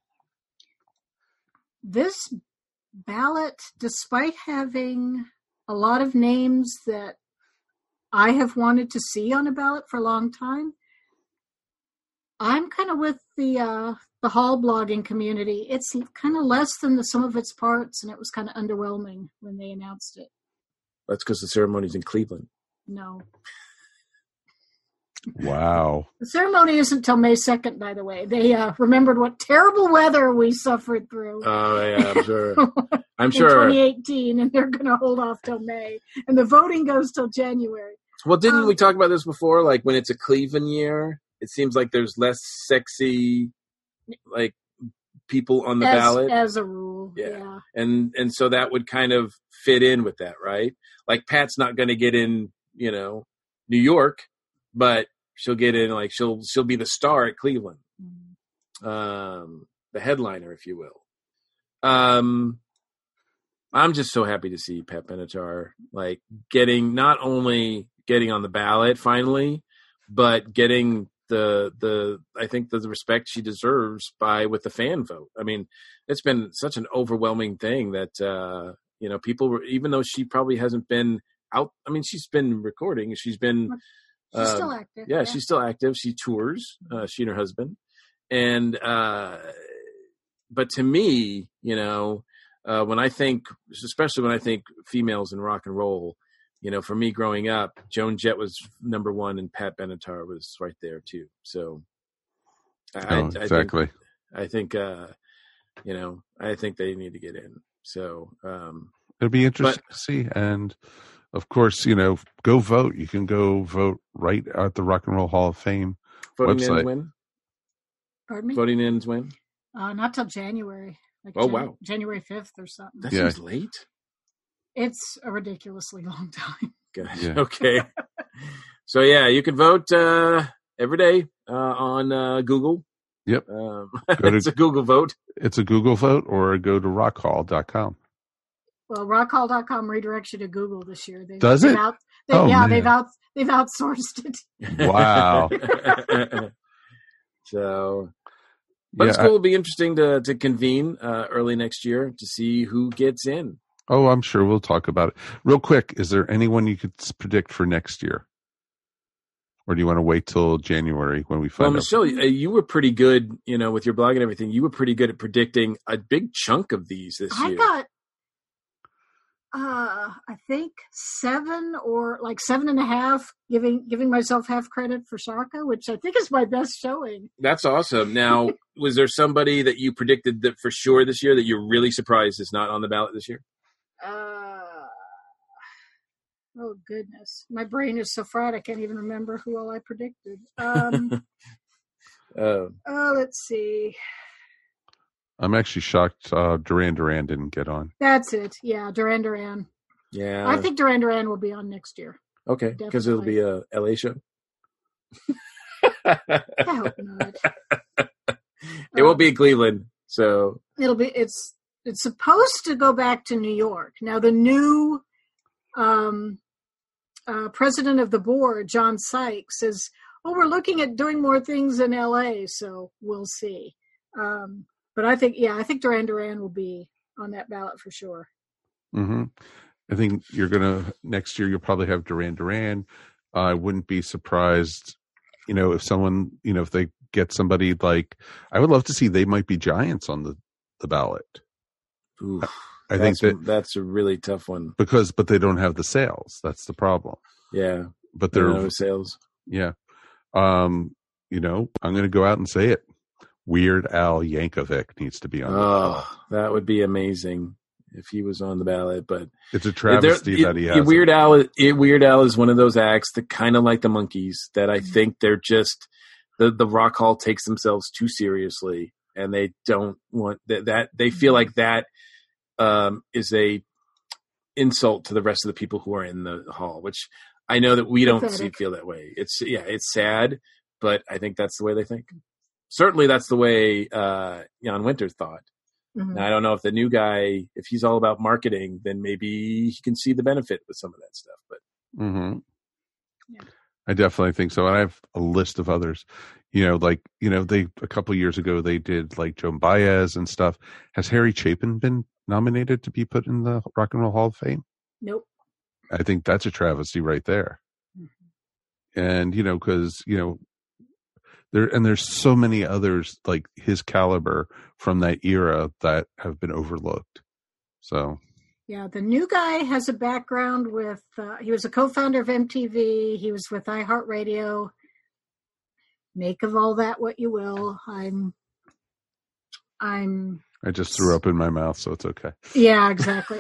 This ballot, despite having a lot of names that I have wanted to see on a ballot for a long time, I'm kind of with the Hall blogging community. It's kind of less than the sum of its parts, and it was kind of underwhelming when they announced it. That's because the ceremony's in Cleveland. No. Wow. The ceremony isn't until May 2nd, by the way. They remembered what terrible weather we suffered through. Oh, yeah, I'm sure. I'm in sure. 2018, and they're going to hold off till May. And the voting goes till January. Well, didn't we talk about this before? Like, when it's a Cleveland year, it seems like there's less sexy, like, people on the ballot. As a rule, yeah. And so that would kind of fit in with that, right? Like, Pat's not going to get in, New York, but she'll get in, like, she'll be the star at Cleveland. The headliner, if you will. I'm just so happy to see Pat Benatar, like, not only getting on the ballot finally, but getting the I think the respect she deserves with the fan vote. I mean, it's been such an overwhelming thing that people were, even though she probably hasn't been out. I mean, she's been recording. She's been she's still active. Yeah, she's still active. She tours. She and her husband, and but to me, when I think, especially when I think females in rock and roll, for me growing up, Joan Jett was number one and Pat Benatar was right there too. So exactly. I think they need to get in. So it'll be interesting to see. And of course, go vote. You can go vote right at the Rock and Roll Hall of Fame voting website. Ends when? Pardon me? Voting ends when? Not till January. Like wow. January 5th or something. That seems late. It's a ridiculously long time. Good. Yeah. Okay. So you can vote every day on Google. Yep. It's a Google vote. It's a Google vote, or go to rockhall.com. Well, rockhall.com redirects you to Google this year. Does it? They've outsourced it. Wow. So, but it's cool. It'll be interesting to convene early next year to see who gets in. Oh, I'm sure we'll talk about it. Real quick, is there anyone you could predict for next year? Or do you want to wait till January when we find out? Michelle, you were pretty good, with your blog and everything. You were pretty good at predicting a big chunk of these this year. I got, I think 7 or like 7.5, giving myself half credit for Shaka, which I think is my best showing. That's awesome. Now, was there somebody that you predicted that for sure this year that you're really surprised is not on the ballot this year? Oh goodness, my brain is so fried I can't even remember who all I predicted. Let's see. I'm actually shocked Duran Duran didn't get on. That's it. Yeah, Duran Duran. Yeah, I think Duran Duran will be on next year. Okay, because it'll be a LA show. I hope not. It won't be in Cleveland, so it'll be. It's supposed to go back to New York. Now the new president of the board, John Sykes, says, we're looking at doing more things in LA, so we'll see. But I think Duran Duran will be on that ballot for sure. Mm-hmm. I think next year you'll probably have Duran Duran. I wouldn't be surprised, if someone, if they get somebody like, I would love to see They Might Be Giants on the ballot. Ooh. I think that's a really tough one but they don't have the sales. That's the problem. Yeah, but they're no sales. Yeah, I'm going to go out and say it. Weird Al Yankovic needs to be on. Oh, that would be amazing if he was on the ballot. But it's a travesty that he has. Weird Al is one of those acts that kind of like the Monkees that I think they're just the Rock Hall takes themselves too seriously, and they don't want that they feel like that. Is a insult to the rest of the people who are in the hall, which I know that we don't feel that way. It's sad, but I think that's the way they think. Certainly that's the way Jan Winter thought. Mm-hmm. Now, I don't know if the new guy, if he's all about marketing, then maybe he can see the benefit with some of that stuff. But yeah. I definitely think so. And I have a list of others. They a couple of years ago they did like Joan Baez and stuff. Has Harry Chapin been nominated to be put in the Rock and Roll Hall of Fame? Nope. I think that's a travesty right there. Mm-hmm. And because There's so many others like his caliber from that era that have been overlooked. So, yeah, the new guy has a background with. He was a co-founder of MTV. He was with iHeartRadio. Make of all that what you will. I just threw up in my mouth, so it's okay. Yeah, exactly.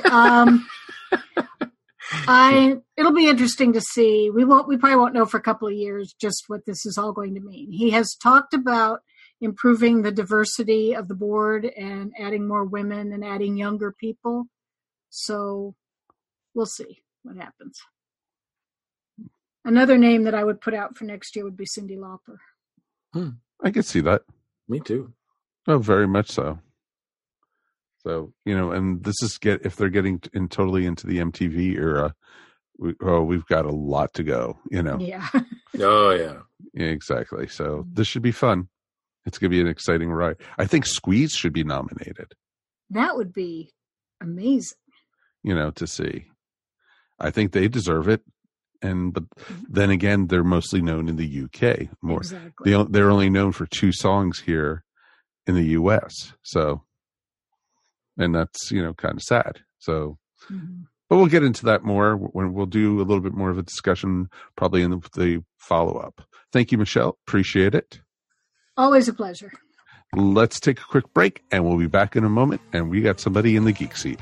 It'll be interesting to see. We probably won't know for a couple of years just what this is all going to mean. He has talked about improving the diversity of the board and adding more women and adding younger people. So we'll see what happens. Another name that I would put out for next year would be Cyndi Lauper. I could see that. Me too. Oh, very much so. So, and this is if they're getting totally into the MTV era, we've got a lot to go, Yeah. Oh, yeah. Yeah, exactly. So this should be fun. It's going to be an exciting ride. I think Squeeze should be nominated. That would be amazing. To see. I think they deserve it. But then again, they're mostly known in the UK more. Exactly. They're only known for 2 songs here in the US. So, and that's, kind of sad. So, but we'll get into that more when we'll do a little bit more of a discussion, probably in the follow-up. Thank you, Michelle. Appreciate it. Always a pleasure. Let's take a quick break and we'll be back in a moment. And we got somebody in the geek seat.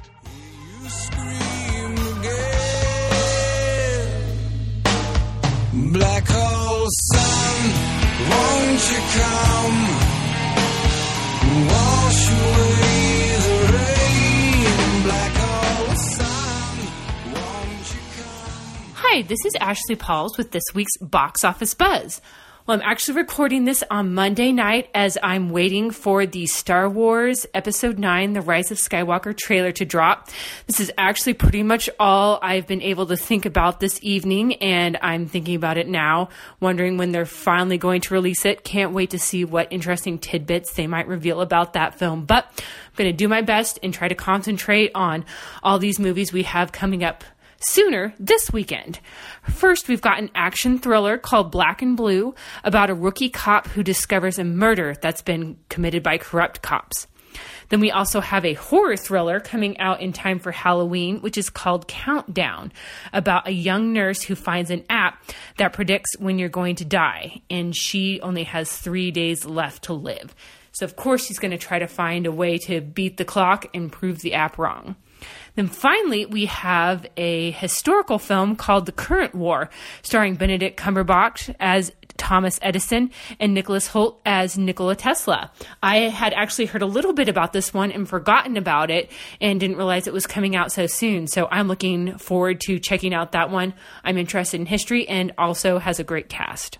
Black hole sun, won't you come? Wash away the rain. Black hole sun, won't you come? Hi, this is Ashley Pauls with this week's Box Office Buzz. Well, I'm actually recording this on Monday night as I'm waiting for the Star Wars Episode 9, The Rise of Skywalker trailer to drop. This is actually pretty much all I've been able to think about this evening, and I'm thinking about it now, wondering when they're finally going to release it. Can't wait to see what interesting tidbits they might reveal about that film. But I'm going to do my best and try to concentrate on all these movies we have coming up sooner this weekend. First, we've got an action thriller called Black and Blue about a rookie cop who discovers a murder that's been committed by corrupt cops. Then we also have a horror thriller coming out in time for Halloween, which is called Countdown, about a young nurse who finds an app that predicts when you're going to die, and she only has 3 days left to live. So, of course, she's going to try to find a way to beat the clock and prove the app wrong. Then finally, we have a historical film called The Current War, starring Benedict Cumberbatch as Thomas Edison and Nicholas Hoult as Nikola Tesla. I had actually heard a little bit about this one and forgotten about it and didn't realize it was coming out so soon. So I'm looking forward to checking out that one. I'm interested in history and also has a great cast.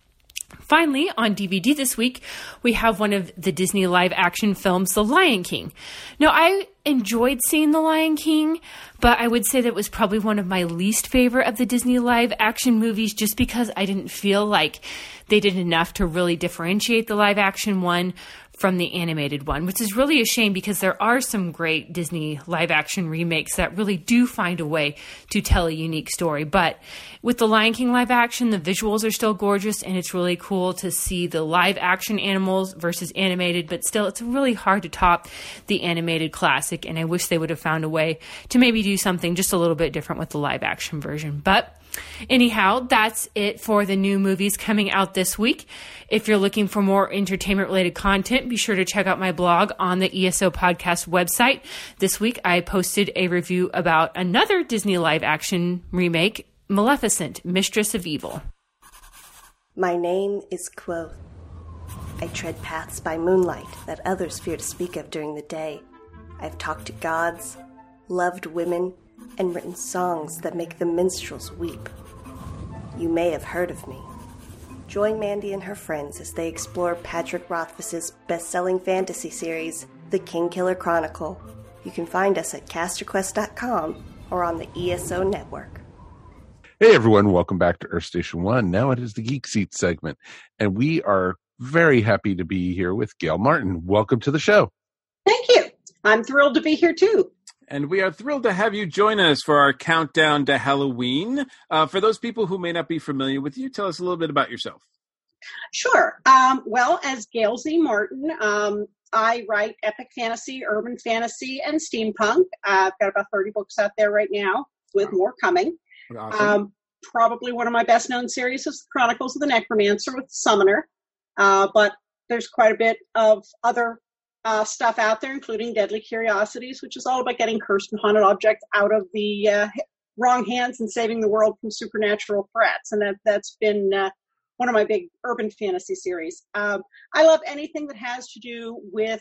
Finally, on DVD this week, we have one of the Disney live-action films, The Lion King. Now, I enjoyed seeing The Lion King, but I would say that it was probably one of my least favorite of the Disney live-action movies just because I didn't feel like they did enough to really differentiate the live-action one from the animated one, which is really a shame because there are some great Disney live-action remakes that really do find a way to tell a unique story. But with the Lion King live-action, the visuals are still gorgeous, and it's really cool to see the live-action animals versus animated, but still, it's really hard to top the animated classic, and I wish they would have found a way to maybe do something just a little bit different with the live-action version. But anyhow, that's it for the new movies coming out this week. If you're looking for more entertainment-related content, be sure to check out my blog on the ESO Podcast website. This week, I posted a review about another Disney live-action remake, Maleficent, Mistress of Evil. My name is Quoth. I tread paths by moonlight that others fear to speak of during the day. I've talked to gods, loved women, and written songs that make the minstrels weep. You may have heard of me. Join Mandy and her friends as they explore Patrick Rothfuss's best-selling fantasy series, The Kingkiller Chronicle. You can find us at casterquest.com or on the ESO network. Hey everyone, welcome back to Earth Station One. Now it is the Geek Seat segment, and we are very happy to be here with Gail Martin. Welcome to the show. Thank you. I'm thrilled to be here too. And we are thrilled to have you join us for our countdown to Halloween. For those people who may not be familiar with you, tell us a little bit about yourself. Sure. Well, as Gail Z. Martin, I write epic fantasy, urban fantasy, and steampunk. I've got about 30 books out there right now, with more coming. Awesome. Probably one of my best-known series is Chronicles of the Necromancer with Summoner, but there's quite a bit of other stuff out there, including Deadly Curiosities, which is all about getting cursed and haunted objects out of the wrong hands and saving the world from supernatural threats. And that's been one of my big urban fantasy series. I love anything that has to do with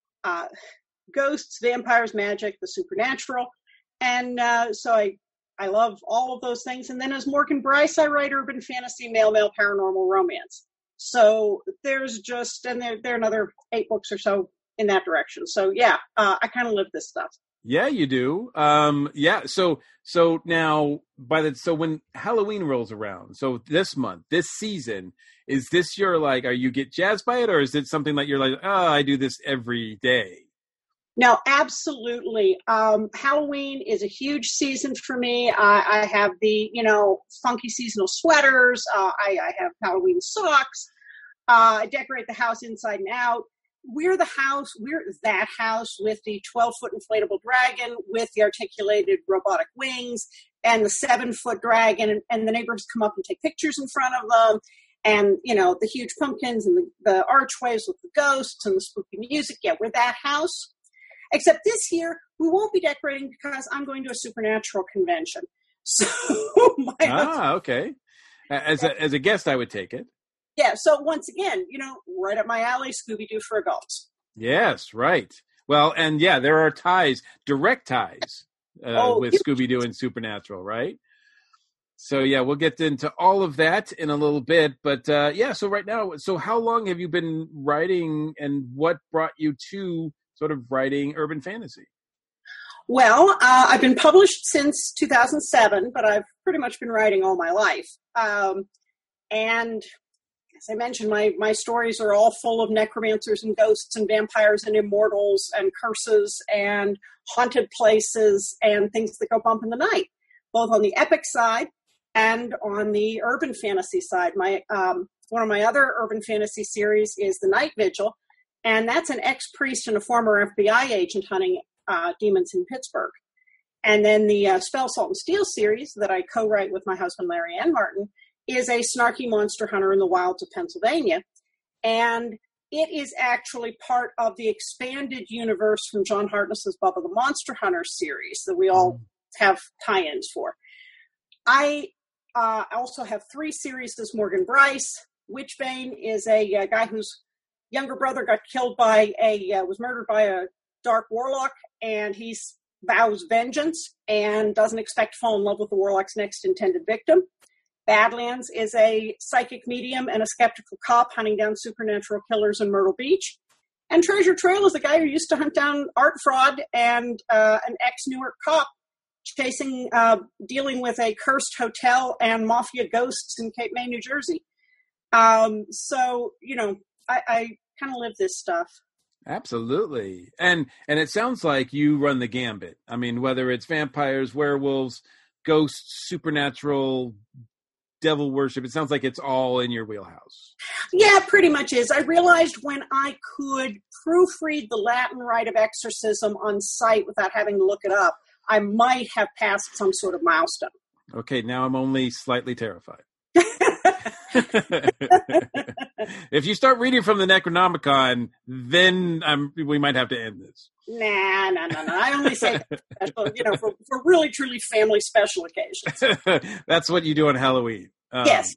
ghosts, vampires, magic, the supernatural. And so I love all of those things. And then as Morgan Bryce, I write urban fantasy, male paranormal romance. So there's just, and there are another 8 books or so in that direction. So yeah, I kind of live this stuff. Yeah, you do. Yeah. So now so when Halloween rolls around, so this month, this season, is this your are you get jazzed by it, or is it something that you're like, oh, I do this every day? No, absolutely. Halloween is a huge season for me. I have the, funky seasonal sweaters. I have Halloween socks. I decorate the house inside and out. We're that house with the 12-foot inflatable dragon with the articulated robotic wings and the 7-foot dragon, and the neighbors come up and take pictures in front of them. And, the huge pumpkins and the archways with the ghosts and the spooky music. Yeah, we're that house. Except this year, we won't be decorating because I'm going to a supernatural convention. So okay. As a guest, I would take it. Yeah, so once again, right up my alley, Scooby-Doo for adults. Yes, right. Well, and yeah, there are direct ties with Scooby-Doo and Supernatural, right? So yeah, we'll get into all of that in a little bit. But so right now, so how long have you been writing, and what brought you to sort of writing urban fantasy? Well, I've been published since 2007, but I've pretty much been writing all my life. And as I mentioned, my stories are all full of necromancers and ghosts and vampires and immortals and curses and haunted places and things that go bump in the night, both on the epic side and on the urban fantasy side. One of my other urban fantasy series is The Night Vigil, and that's an ex-priest and a former FBI agent hunting demons in Pittsburgh. And then the Spell, Salt, and Steel series that I co-write with my husband, Larry Ann Martin, is a snarky monster hunter in the wilds of Pennsylvania. And it is actually part of the expanded universe from John Hartness's Bubba the Monster Hunter series that we all have tie-ins for. I also have 3 series as Morgan Bryce. Witchbane is a guy whose younger brother got killed was murdered by a dark warlock, and he vows vengeance and doesn't expect to fall in love with the warlock's next intended victim. Badlands is a psychic medium and a skeptical cop hunting down supernatural killers in Myrtle Beach. And Treasure Trail is a guy who used to hunt down art fraud and an ex-Newark cop dealing with a cursed hotel and mafia ghosts in Cape May, New Jersey. So, I kind of live this stuff. Absolutely. And it sounds like you run the gambit. I mean, whether it's vampires, werewolves, ghosts, supernatural, devil worship, it sounds like it's all in your wheelhouse. Yeah, pretty much is. I realized when I could proofread the Latin rite of exorcism on site without having to look it up, I might have passed some sort of milestone. Okay, now I'm only slightly terrified. If you start reading from the Necronomicon, then we might have to end this. Nah. I only say that, for really, truly family special occasions. That's what you do on Halloween. Yes.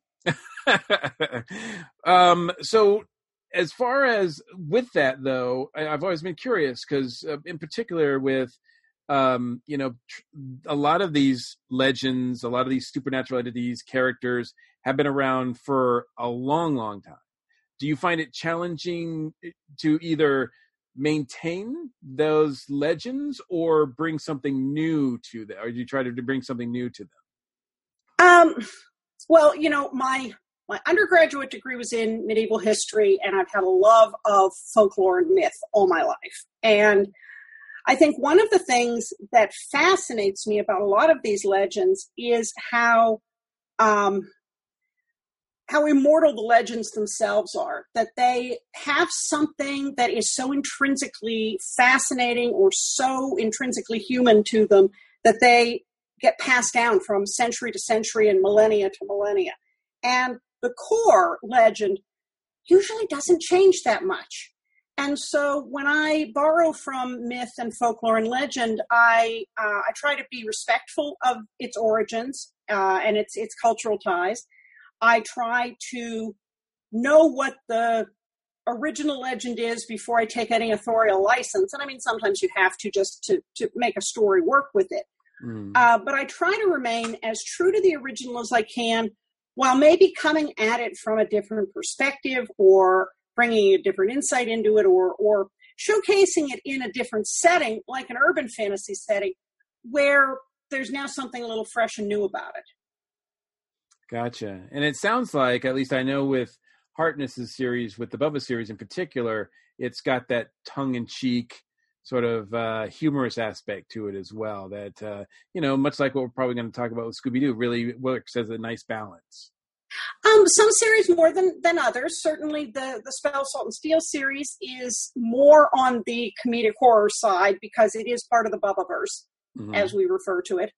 So as far as with that, though, I've always been curious because in particular with, a lot of these legends, a lot of these supernatural entities, characters have been around for a long, long time. Do you find it challenging to either maintain those legends or bring something new to them? Or do you try to bring something new to them? Well, my undergraduate degree was in medieval history, and I've had a love of folklore and myth all my life. And I think one of the things that fascinates me about a lot of these legends is how how immortal the legends themselves are, that they have something that is so intrinsically fascinating or so intrinsically human to them that they get passed down from century to century and millennia to millennia. And the core legend usually doesn't change that much. And so when I borrow from myth and folklore and legend, I try to be respectful of its origins and its cultural ties. I try to know what the original legend is before I take any authorial license. And I mean, sometimes you have to just to make a story work with it. But I try to remain as true to the original as I can, while maybe coming at it from a different perspective or bringing a different insight into it or showcasing it in a different setting, like an urban fantasy setting, where there's now something a little fresh and new about it. Gotcha. And it sounds like, at least I know with Harkness's series, with the Bubba series in particular, it's got that tongue-in-cheek sort of humorous aspect to it as well. That, much like what we're probably going to talk about with Scooby-Doo, really works as a nice balance. Some series more than others. Certainly the Spell, Salt, and Steel series is more on the comedic horror side because it is part of the Bubbaverse, as we refer to it.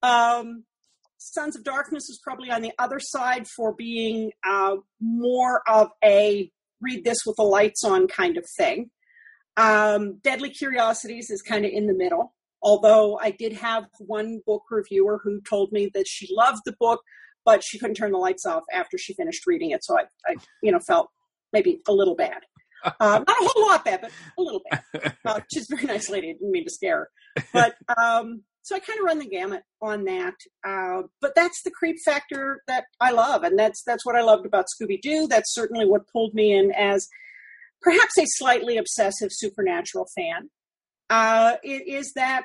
Sons of Darkness is probably on the other side for being more of a read this with the lights on kind of thing. Deadly Curiosities is kind of in the middle, although I did have one book reviewer who told me that she loved the book, but she couldn't turn the lights off after she finished reading it. So I felt maybe a little bad. Not a whole lot bad, but a little bad. She's a very nice lady. I didn't mean to scare her. But so I kind of run the gamut on that. But that's the creep factor that I love. And that's what I loved about Scooby-Doo. That's certainly what pulled me in as perhaps a slightly obsessive supernatural fan. It is that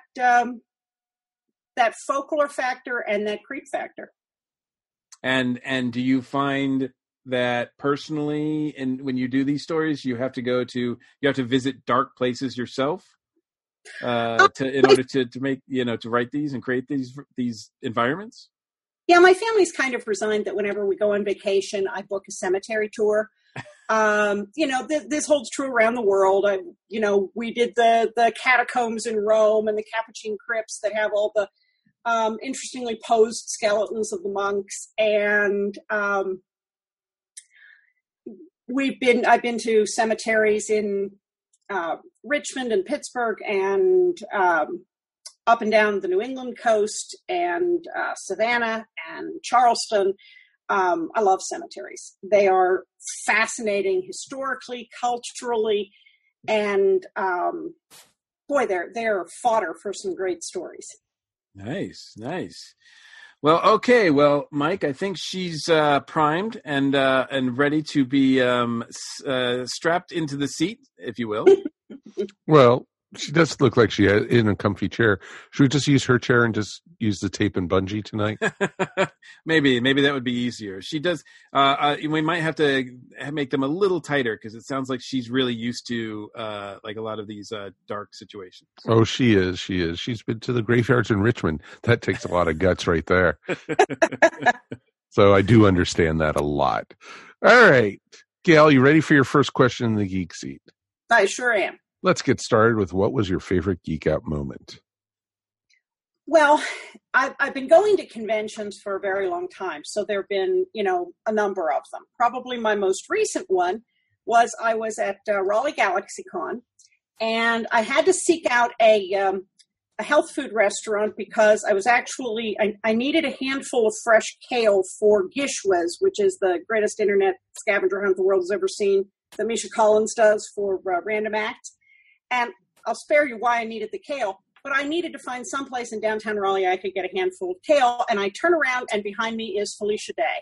folklore factor and that creep factor. And do you find that personally, and when you do these stories, you have to visit dark places yourself in order to make, to write these and create these environments? Yeah, my family's kind of resigned that whenever we go on vacation, I book a cemetery tour. This holds true around the world. We did the catacombs in Rome and the Capuchin crypts that have all the interestingly posed skeletons of the monks. And I've been to cemeteries in Richmond and Pittsburgh and up and down the New England coast and Savannah and Charleston. I love cemeteries. They are fascinating historically, culturally, and they're fodder for some great stories. Nice. Well, okay. Well, Mike, I think she's primed and ready to be strapped into the seat, if you will. Well, she does look like she is in a comfy chair. Should we just use her chair and just use the tape and bungee tonight? Maybe that would be easier. She does. We might have to make them a little tighter because it sounds like she's really used to like a lot of these dark situations. Oh, she is. She's been to the graveyards in Richmond. That takes a lot of guts right there. So I do understand that a lot. All right, Gail, you ready for your first question in the Geek Seat? I sure am. Let's get started with what was your favorite Geek Out moment? Well, I've been going to conventions for a very long time, so there have been, a number of them. Probably my most recent one was I was at Raleigh GalaxyCon, and I had to seek out a health food restaurant because I was I needed a handful of fresh kale for Gishwaz, which is the greatest internet scavenger hunt the world has ever seen, that Misha Collins does for Random Acts. And I'll spare you why I needed the kale, but I needed to find someplace in downtown Raleigh I could get a handful of kale, and I turn around, and behind me is Felicia Day.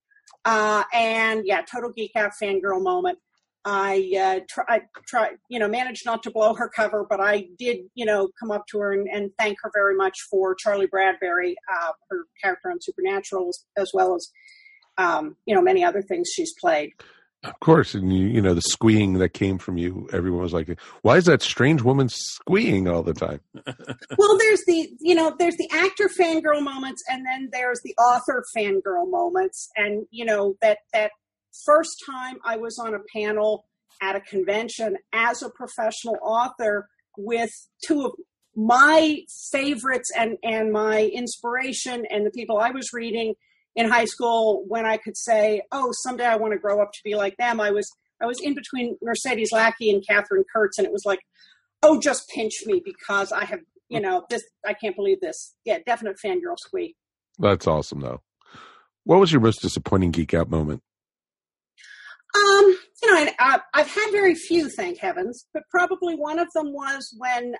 Total geek out fangirl moment. I managed not to blow her cover, but I did, come up to her and thank her very much for Charlie Bradbury, her character on Supernatural, as well as, many other things she's played. Of course, and you know the squeeing that came from you. Everyone was like, "Why is that strange woman squeeing all the time?" Well, there's the actor fangirl moments, and then there's the author fangirl moments. And that first time I was on a panel at a convention as a professional author with two of my favorites and my inspiration and the people I was reading in high school, when I could say, "Oh, someday I want to grow up to be like them." I was in between Mercedes Lackey and Catherine Kurtz, and it was like, "Oh, just pinch me because I have, this. I can't believe this." Yeah, definite fangirl squeak. That's awesome, though. What was your most disappointing geek out moment? I've had very few, thank heavens, but probably one of them was when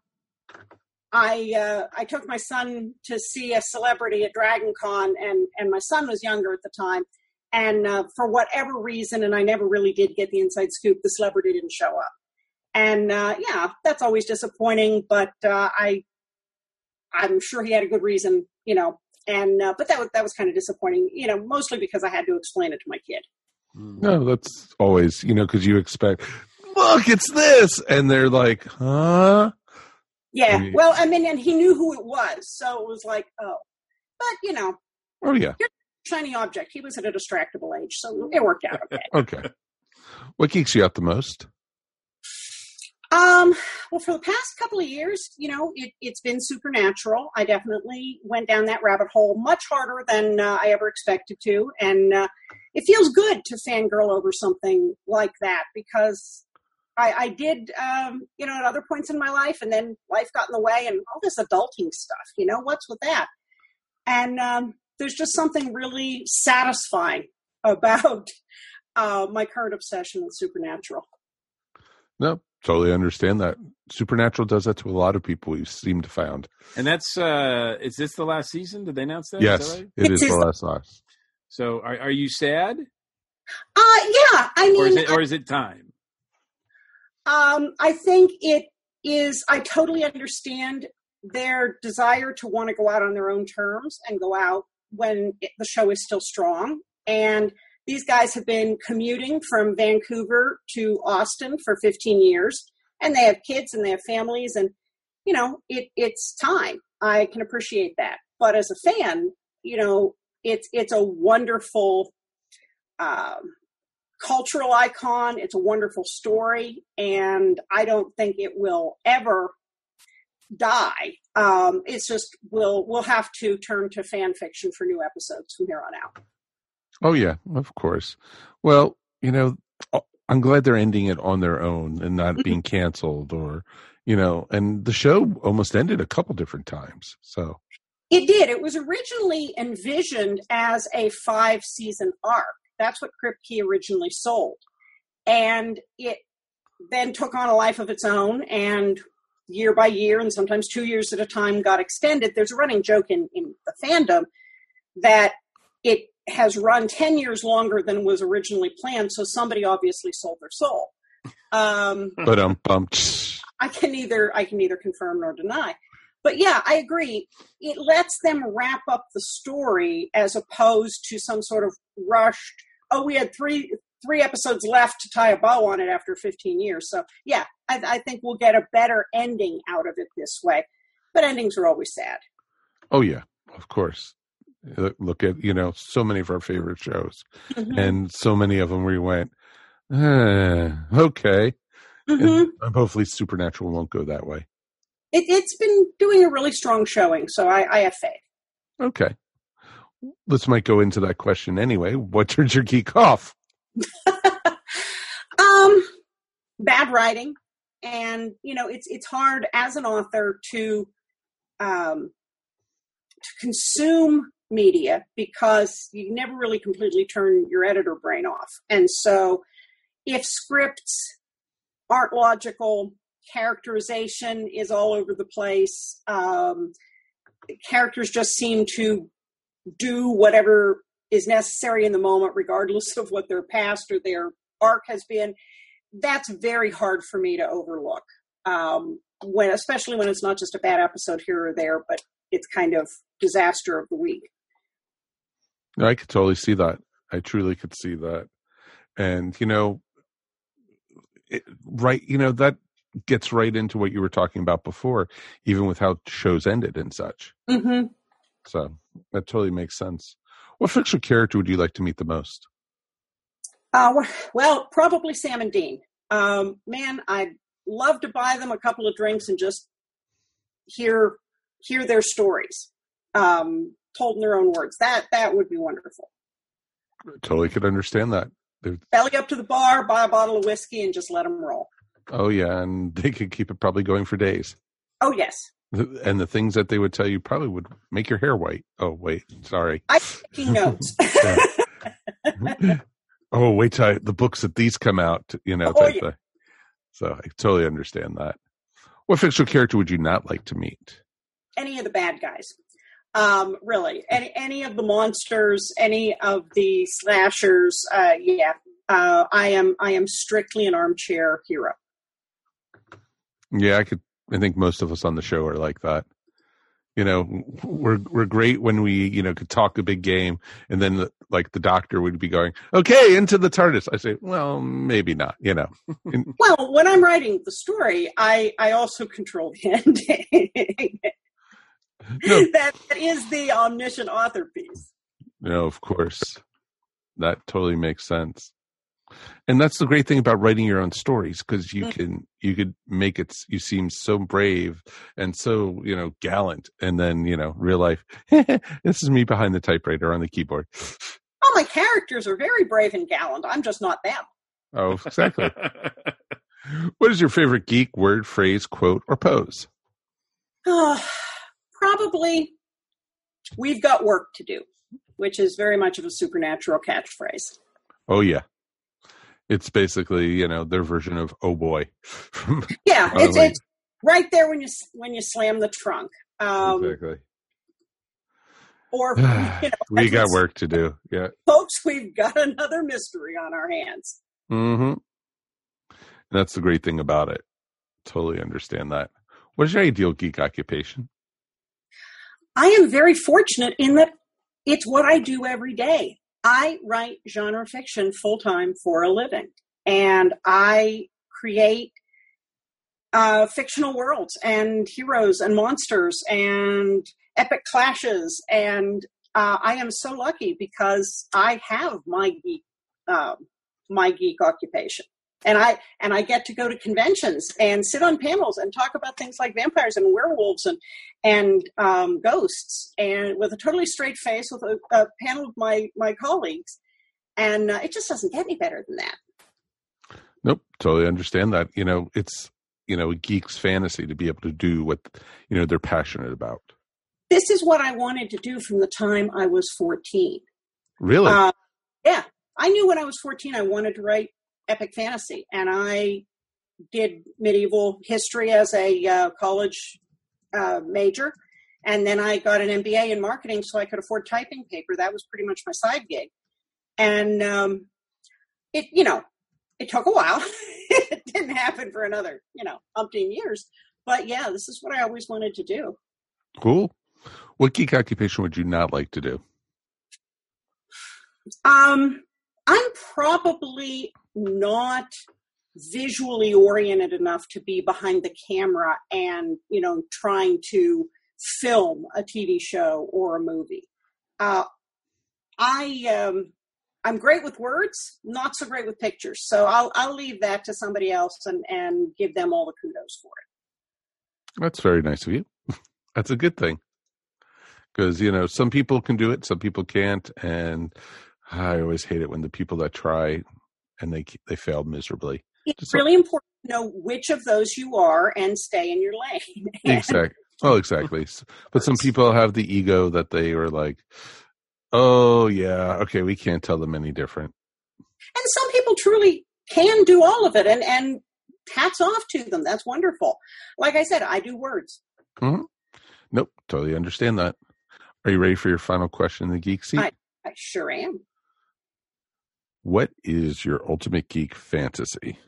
I took my son to see a celebrity at Dragon Con, and my son was younger at the time, and for whatever reason, and I never really did get the inside scoop, the celebrity didn't show up. And that's always disappointing, but I'm sure he had a good reason, but that was kind of disappointing, mostly because I had to explain it to my kid. No, that's always, because you expect, look, it's this, and they're like, huh? Yeah, well, I mean, and he knew who it was, so it was like, oh. But, oh, yeah, you're a shiny object. He was at a distractible age, so it worked out okay. Okay. What geeks you out the most? Well, for the past couple of years, it's been Supernatural. I definitely went down that rabbit hole much harder than I ever expected to, and it feels good to fangirl over something like that because I did, at other points in my life, and then life got in the way and all this adulting stuff, what's with that? And there's just something really satisfying about my current obsession with Supernatural. No, totally understand that. Supernatural does that to a lot of people, we seem to find. And that's, is this the last season? Did they announce that? Yes, is that right? It is the last. So are you sad? Yeah, I mean. Or is it time? I think it is, I totally understand their desire to want to go out on their own terms and go out when the show is still strong. And these guys have been commuting from Vancouver to Austin for 15 years, and they have kids and they have families, and, it's time. I can appreciate that. But as a fan, it's a wonderful cultural icon. It's a wonderful story, and I don't think it will ever die. It's just we'll have to turn to fan fiction for new episodes from here on out. Oh yeah, of course. Well, I'm glad they're ending it on their own and not being canceled, or and the show almost ended a couple different times. So it did. It was originally envisioned as a 5-season arc. That's what Kripke originally sold. And it then took on a life of its own, and year by year, and sometimes 2 years at a time, got extended. There's a running joke in the fandom that it has run 10 years longer than was originally planned, so somebody obviously sold their soul. But I can neither confirm nor deny. But yeah, I agree. It lets them wrap up the story as opposed to some sort of rushed, we had three episodes left to tie a bow on it after 15 years. So yeah, I think we'll get a better ending out of it this way. But endings are always sad. Oh yeah, of course. Look at, so many of our favorite shows, and so many of them we went, okay. And hopefully Supernatural won't go that way. It's been doing a really strong showing, so I have faith. Okay. Let's might go into that question anyway. What turns your geek off? Bad writing. And, it's hard as an author to consume media because you never really completely turn your editor brain off. And so if scripts aren't logical, characterization is all over the place, characters just seem to do whatever is necessary in the moment, regardless of what their past or their arc has been, that's very hard for me to overlook. Especially when it's not just a bad episode here or there, but it's kind of disaster of the week. I could totally see that. I truly could see that. And, that gets right into what you were talking about before, even with how shows ended and such. Mm-hmm. So that totally makes sense. What fictional character would you like to meet the most? Well, probably Sam and Dean. Man, I'd love to buy them a couple of drinks and just hear their stories, told in their own words. That would be wonderful. I totally could understand that. Belly up to the bar, buy a bottle of whiskey, and just let them roll. Oh, yeah, and they could keep it probably going for days. Oh, yes. And the things that they would tell you probably would make your hair white. Oh, wait, sorry. I'm taking notes. Oh, wait till the books that these come out, type thing. So I totally understand that. What fictional character would you not like to meet? Any of the bad guys. Really. Any of the monsters, any of the slashers. I am strictly an armchair hero. Yeah, I think most of us on the show are like that. We're great when we, could talk a big game, and then the doctor would be going, okay, into the TARDIS. I say, well, maybe not, Well, when I'm writing the story, I also control the ending. No. That is the omniscient author piece. No, of course. That totally makes sense. And that's the great thing about writing your own stories, because you could make it, you seem so brave and so, gallant. And then, real life, this is me behind the typewriter on the keyboard. Oh, my characters are very brave and gallant. I'm just not them. Oh, exactly. What is your favorite geek word, phrase, quote, or pose? Probably, we've got work to do, which is very much of a Supernatural catchphrase. Oh, yeah. It's basically, their version of "oh boy." Yeah, it's right there when you slam the trunk. Exactly. Or we got work to do. Yeah, folks, we've got another mystery on our hands. Mm-hmm. That's the great thing about it. Totally understand that. What is your ideal geek occupation? I am very fortunate in that it's what I do every day. I write genre fiction full-time for a living, and I create fictional worlds and heroes and monsters and epic clashes, and I am so lucky because I have my geek occupation, and I get to go to conventions and sit on panels and talk about things like vampires and werewolves and ghosts, and with a totally straight face with a panel of my colleagues, and it just doesn't get any better than that. Nope, totally understand that. It's a geek's fantasy to be able to do what they're passionate about. This is what I wanted to do from the time I was 14. Really? Yeah, I knew when I was 14 I wanted to write epic fantasy, and I did medieval history as a college major, and then I got an MBA in marketing so I could afford typing paper. That was pretty much my side gig, and it took a while. It didn't happen for another umpteen years, but yeah, this is what I always wanted to do. Cool. What geek occupation would you not like to do? I'm probably not visually oriented enough to be behind the camera and, trying to film a TV show or a movie. I'm great with words, not so great with pictures. So I'll leave that to somebody else and give them all the kudos for it. That's very nice of you. That's a good thing. Because, some people can do it, some people can't. And I always hate it when the people that try and they fail miserably. It's really important to know which of those you are and stay in your lane. Exactly. Oh, exactly. But some people have the ego that they are like, oh, yeah, okay, we can't tell them any different. And some people truly can do all of it, and hats off to them. That's wonderful. Like I said, I do words. Mm-hmm. Nope, totally understand that. Are you ready for your final question in the Geek Seat? I sure am. What is your ultimate geek fantasy?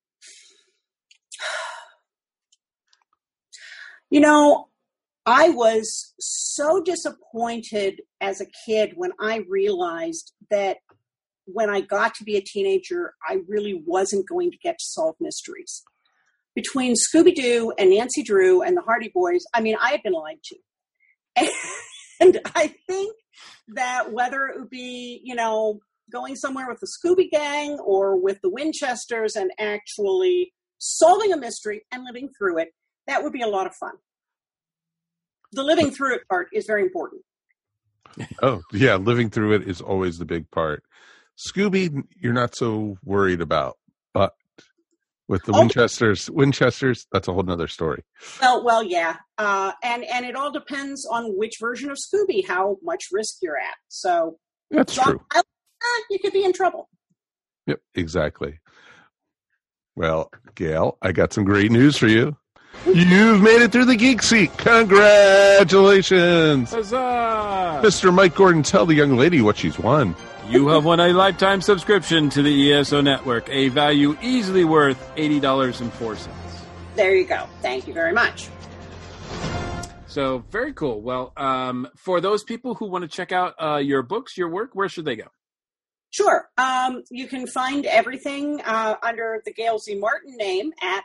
I was so disappointed as a kid when I realized that when I got to be a teenager, I really wasn't going to get to solve mysteries. Between Scooby-Doo and Nancy Drew and the Hardy Boys, I mean, I had been lied to. And I think that whether it would be, going somewhere with the Scooby Gang or with the Winchesters and actually solving a mystery and living through it, that would be a lot of fun. The living through it part is very important. Oh, yeah, living through it is always the big part. Scooby, you're not so worried about, but with the Winchesters, that's a whole nother story. Well, yeah. And it all depends on which version of Scooby, how much risk you're at. So that's true. You could be in trouble. Yep, exactly. Well, Gail, I got some great news for you. You've made it through the Geek Seat. Congratulations. Huzzah! Mr. Mike Gordon, tell the young lady what she's won. You have won a lifetime subscription to the ESO Network, a value easily worth $80.04. There you go. Thank you very much. So, very cool. Well, for those people who want to check out your books, your work, where should they go? Sure. You can find everything under the Gail Z. Martin name at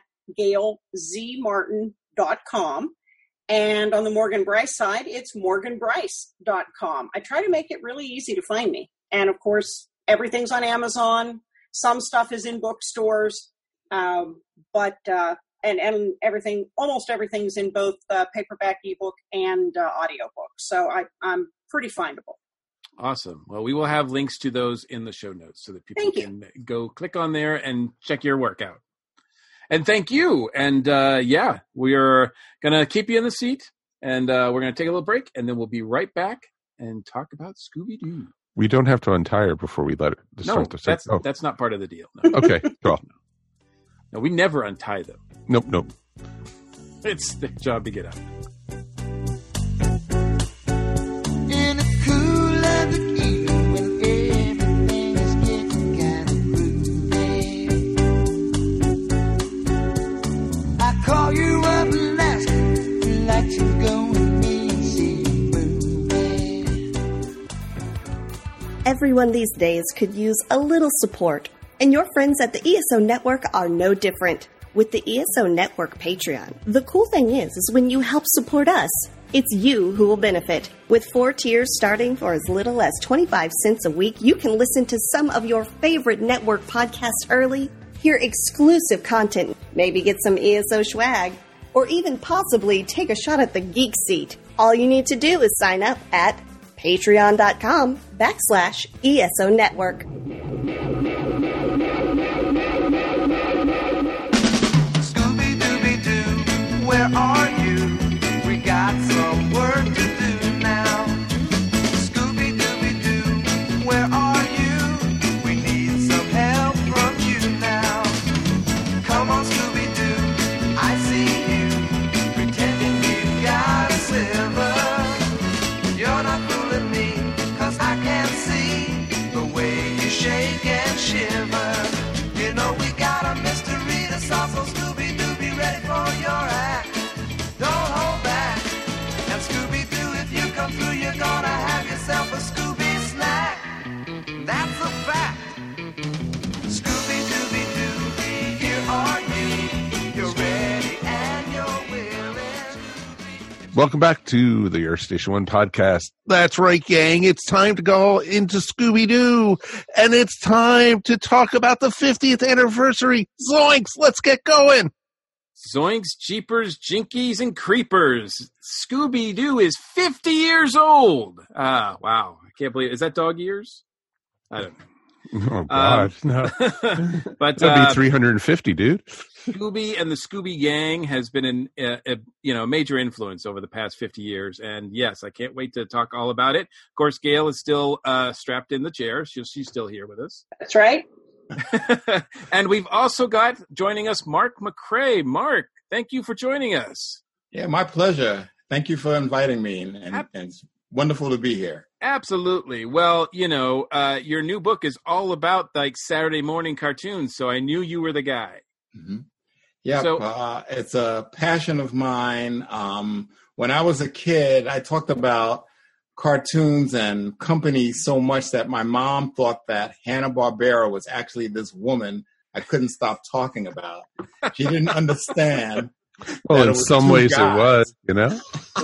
GailZMartin.com. And on the Morgan Bryce side, it's MorganBryce.com. I try to make it really easy to find me. And, of course, everything's on Amazon. Some stuff is in bookstores. But everything, almost everything's in both paperback, ebook, and audiobook. So I'm pretty findable. Awesome. Well, we will have links to those in the show notes so that people can go click on there and check your work out. And thank you. And we are going to keep you in the seat, and we're going to take a little break, and then we'll be right back and talk about Scooby-Doo. We don't have to untie her before we let it start the set. That's not part of the deal. No. Okay, cool. No, we never untie them. Nope. It's their job to get out. In a cool of the evening when everything is getting kind of groovy, I call you up and ask you like to go with me and see a movie. Everyone these days could use a little support, and your friends at the ESO Network are no different. With the ESO Network Patreon, the cool thing is when you help support us, it's you who will benefit. With 4 tiers starting for as little as 25 cents a week, you can listen to some of your favorite network podcasts early, hear exclusive content, maybe get some ESO swag, or even possibly take a shot at the Geek Seat. All you need to do is sign up at patreon.com/ESO Network. Where are you? We got some work to do now. Scooby-Dooby-Doo, where are you? We need some help from you now. Come on, Scooby-Doo, I see you, pretending you got a sliver. You're not fooling me, 'cause I can see the way you shake and shiver. You know we got a mystery to solve, so Scooby-Doo, be ready for your act. Don't hold back. And Scooby-Doo, if you come through, you're gonna have yourself a Scooby snack. That's a fact. Scooby-Dooby-Doo, here are you. You're ready and you're willing. Welcome back to the Earth Station 1 podcast. That's right, gang. It's time to go into Scooby-Doo, and it's time to talk about the 50th anniversary. Zoinks! Let's get going. Zoinks, Jeepers, Jinkies, and Creepers. Scooby-Doo is 50 years old. Wow. I can't believe it. Is that dog years? I don't know. Oh, God. No. But that'd be 350, dude. Scooby and the Scooby Gang has been a major influence over the past 50 years. And yes, I can't wait to talk all about it. Of course, Gail is still strapped in the chair. She's still here with us. That's right. And we've also got joining us Mark McCrae. Mark, thank you for joining us. Yeah, my pleasure. Thank you for inviting me, and it's wonderful to be here. Absolutely. Well, your new book is all about like Saturday morning cartoons, so I knew you were the guy. Mm-hmm. Yeah, it's a passion of mine. When I was a kid, I talked about cartoons and companies so much that my mom thought that Hanna-Barbera was actually this woman I couldn't stop talking about. She didn't understand. Well, in some ways it was, you know?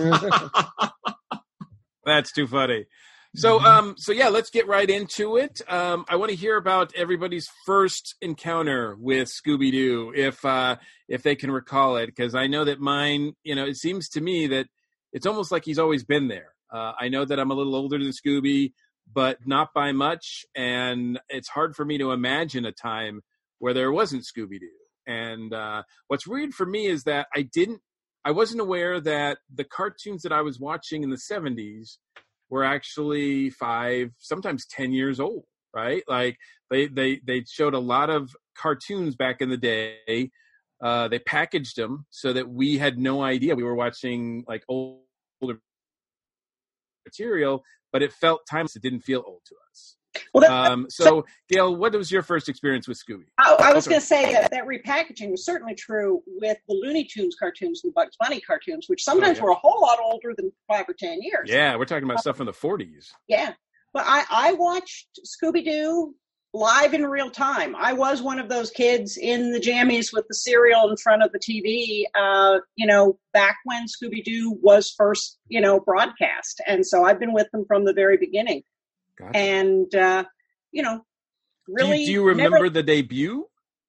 That's too funny. So, yeah, let's get right into it. I want to hear about everybody's first encounter with Scooby-Doo, if they can recall it, because I know that mine, it seems to me that it's almost like he's always been there. I know that I'm a little older than Scooby, but not by much, and it's hard for me to imagine a time where there wasn't Scooby-Doo. And what's weird for me is that I wasn't aware that the cartoons that I was watching in the 70s were actually 5, sometimes 10 years old, right? Like they showed a lot of cartoons back in the day. They packaged them so that we had no idea we were watching like older material, but it felt timeless. It didn't feel old to us. Well, so Gail, what was your first experience with Scooby? I was going to say that repackaging was certainly true with the Looney Tunes cartoons and the Bugs Bunny cartoons, which sometimes were a whole lot older than 5 or 10 years. Yeah, we're talking about stuff from the 40s. Yeah, but I watched Scooby-Doo live in real time. I was one of those kids in the jammies with the cereal in front of the TV, back when Scooby-Doo was first, broadcast. And so I've been with them from the very beginning. Gotcha. And, really. Do you remember the debut?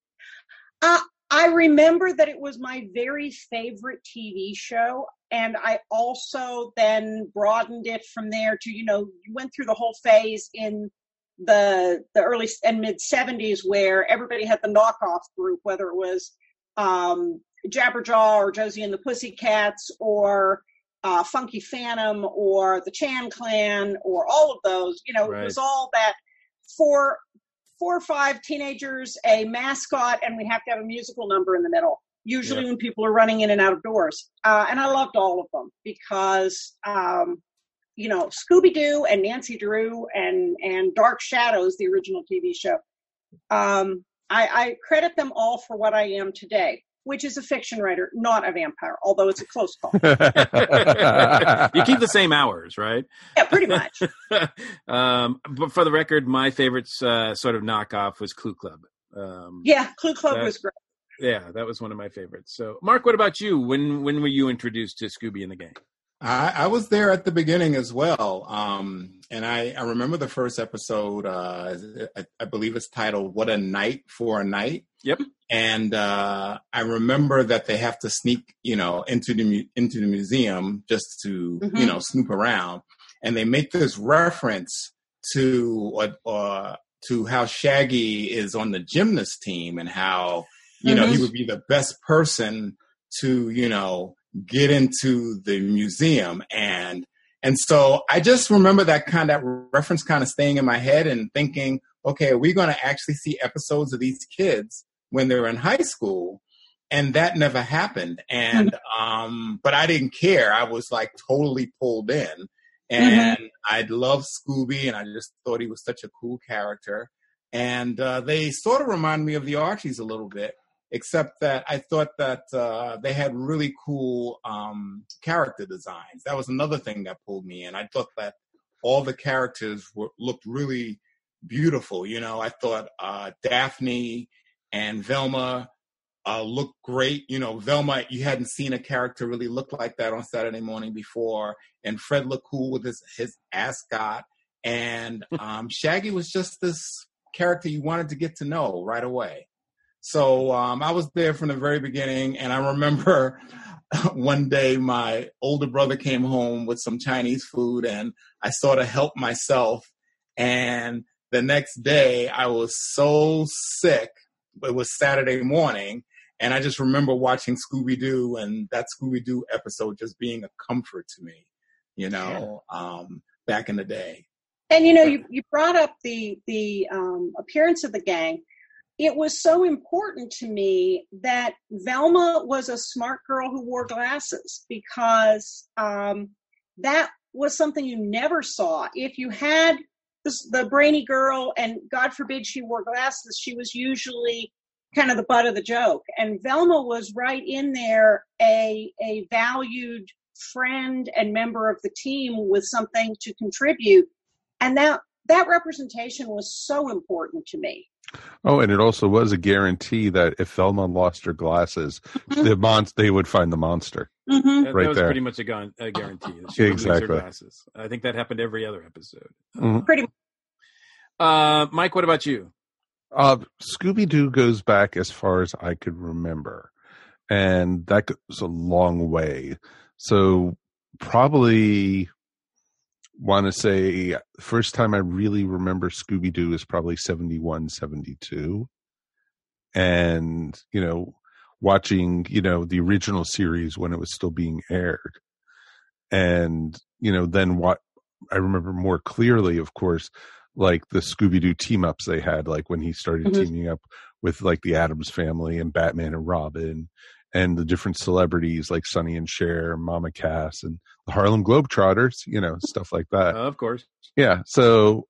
I remember that it was my very favorite TV show. And I also then broadened it from there to, you went through the whole phase in the early and mid 70s where everybody had the knockoff group, whether it was Jabberjaw or Josie and the Pussycats or Funky Phantom or the Chan Clan or all of those, It was all that four or five teenagers, a mascot, and we have to have a musical number in the middle, usually when people are running in and out of doors. And I loved all of them because, Scooby-Doo and Nancy Drew and Dark Shadows, the original TV show, I credit them all for what I am today, which is a fiction writer, not a vampire, although it's a close call. You keep the same hours, right? Yeah, pretty much. But for the record, my favorite sort of knockoff was Clue Club. Clue Club was great. Yeah, that was one of my favorites. So, Mark, what about you? When were you introduced to Scooby and the Gang? I was there at the beginning as well. And I remember the first episode, I believe it's titled What a Night for a Night. Yep. And I remember that they have to sneak, into the museum just to, snoop around. And they make this reference to how Shaggy is on the gymnast team and how, he would be the best person to, get into the museum. And so I just remember that reference kind of staying in my head and thinking, okay, are we going to actually see episodes of these kids when they're in high school? And that never happened. And, but I didn't care. I was like totally pulled in and I loved Scooby and I just thought he was such a cool character. And, they sort of remind me of the Archies a little bit, except that I thought that, they had really cool, character designs. That was another thing that pulled me in. I thought that all the characters looked really beautiful. I thought, Daphne and Velma looked great. Velma, you hadn't seen a character really look like that on Saturday Morning before. And Fred looked cool with his ascot. And Shaggy was just this character you wanted to get to know right away. So I was there from the very beginning. And I remember one day my older brother came home with some Chinese food and I sort of helped myself. And the next day I was so sick. It was Saturday morning, and I just remember watching Scooby-Doo and that Scooby-Doo episode just being a comfort to me, back in the day. And, you brought up the appearance of the gang. It was so important to me that Velma was a smart girl who wore glasses because that was something you never saw. If you had the brainy girl, and God forbid she wore glasses, she was usually kind of the butt of the joke. And Velma was right in there, a valued friend and member of the team with something to contribute. And that representation was so important to me. Oh, and it also was a guarantee that if Velma lost her glasses, they would find the monster. Mm-hmm. That Right was there. pretty much a guarantee. She would lose her Exactly. glasses. I think that happened every other episode. Pretty much. Mike, what about you? Scooby-Doo goes back as far as I could remember, and that goes a long way. So probably want to say the first time I really remember Scooby-Doo is probably 71, 72. And, watching, the original series when it was still being aired. And, then what I remember more clearly, of course, like the Scooby-Doo team-ups they had, like when he started teaming up with like the Addams Family and Batman and Robin and the different celebrities like Sonny and Cher, Mama Cass, and the Harlem Globetrotters, stuff like that. Of course. Yeah. So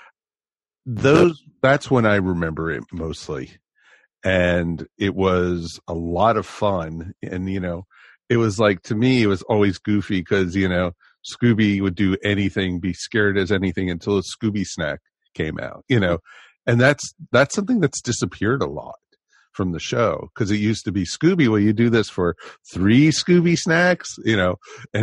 that's when I remember it mostly. And it was a lot of fun. And, it was like, to me, it was always goofy because, Scooby would do anything, be scared as anything until a Scooby snack came out, and that's something that's disappeared a lot from the show, because it used to be Scooby, will you do this for 3 Scooby snacks, and you're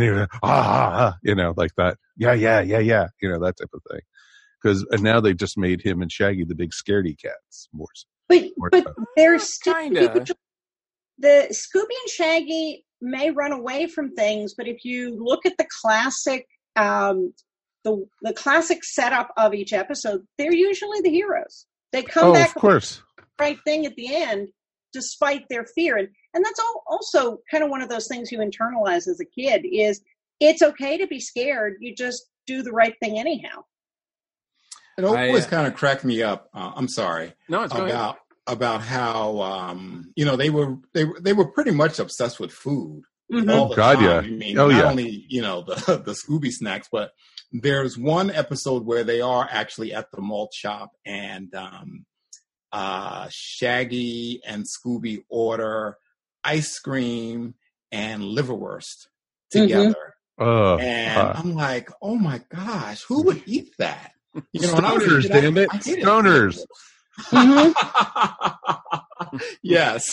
like that. Yeah. That type of thing. And now they just made him and Shaggy the big scaredy cats more. But there's still Kinda. the Scooby and Shaggy may run away from things, but if you look at the classic, the classic setup of each episode, they're usually the heroes. They come back of course. with the right thing at the end, despite their fear. And that's also kind of one of those things you internalize as a kid is it's okay to be scared. You just do the right thing anyhow. It always kind of cracked me up. I'm sorry. No, it's about how they were pretty much obsessed with food. Mm-hmm. All the God, time. yeah. I mean, Oh, not yeah. only the Scooby snacks, but there's one episode where they are actually at the malt shop, and Shaggy and Scooby order ice cream and liverwurst together. And I'm like, oh my gosh, who would eat that? Stoners, damn it. Stoners. Yes.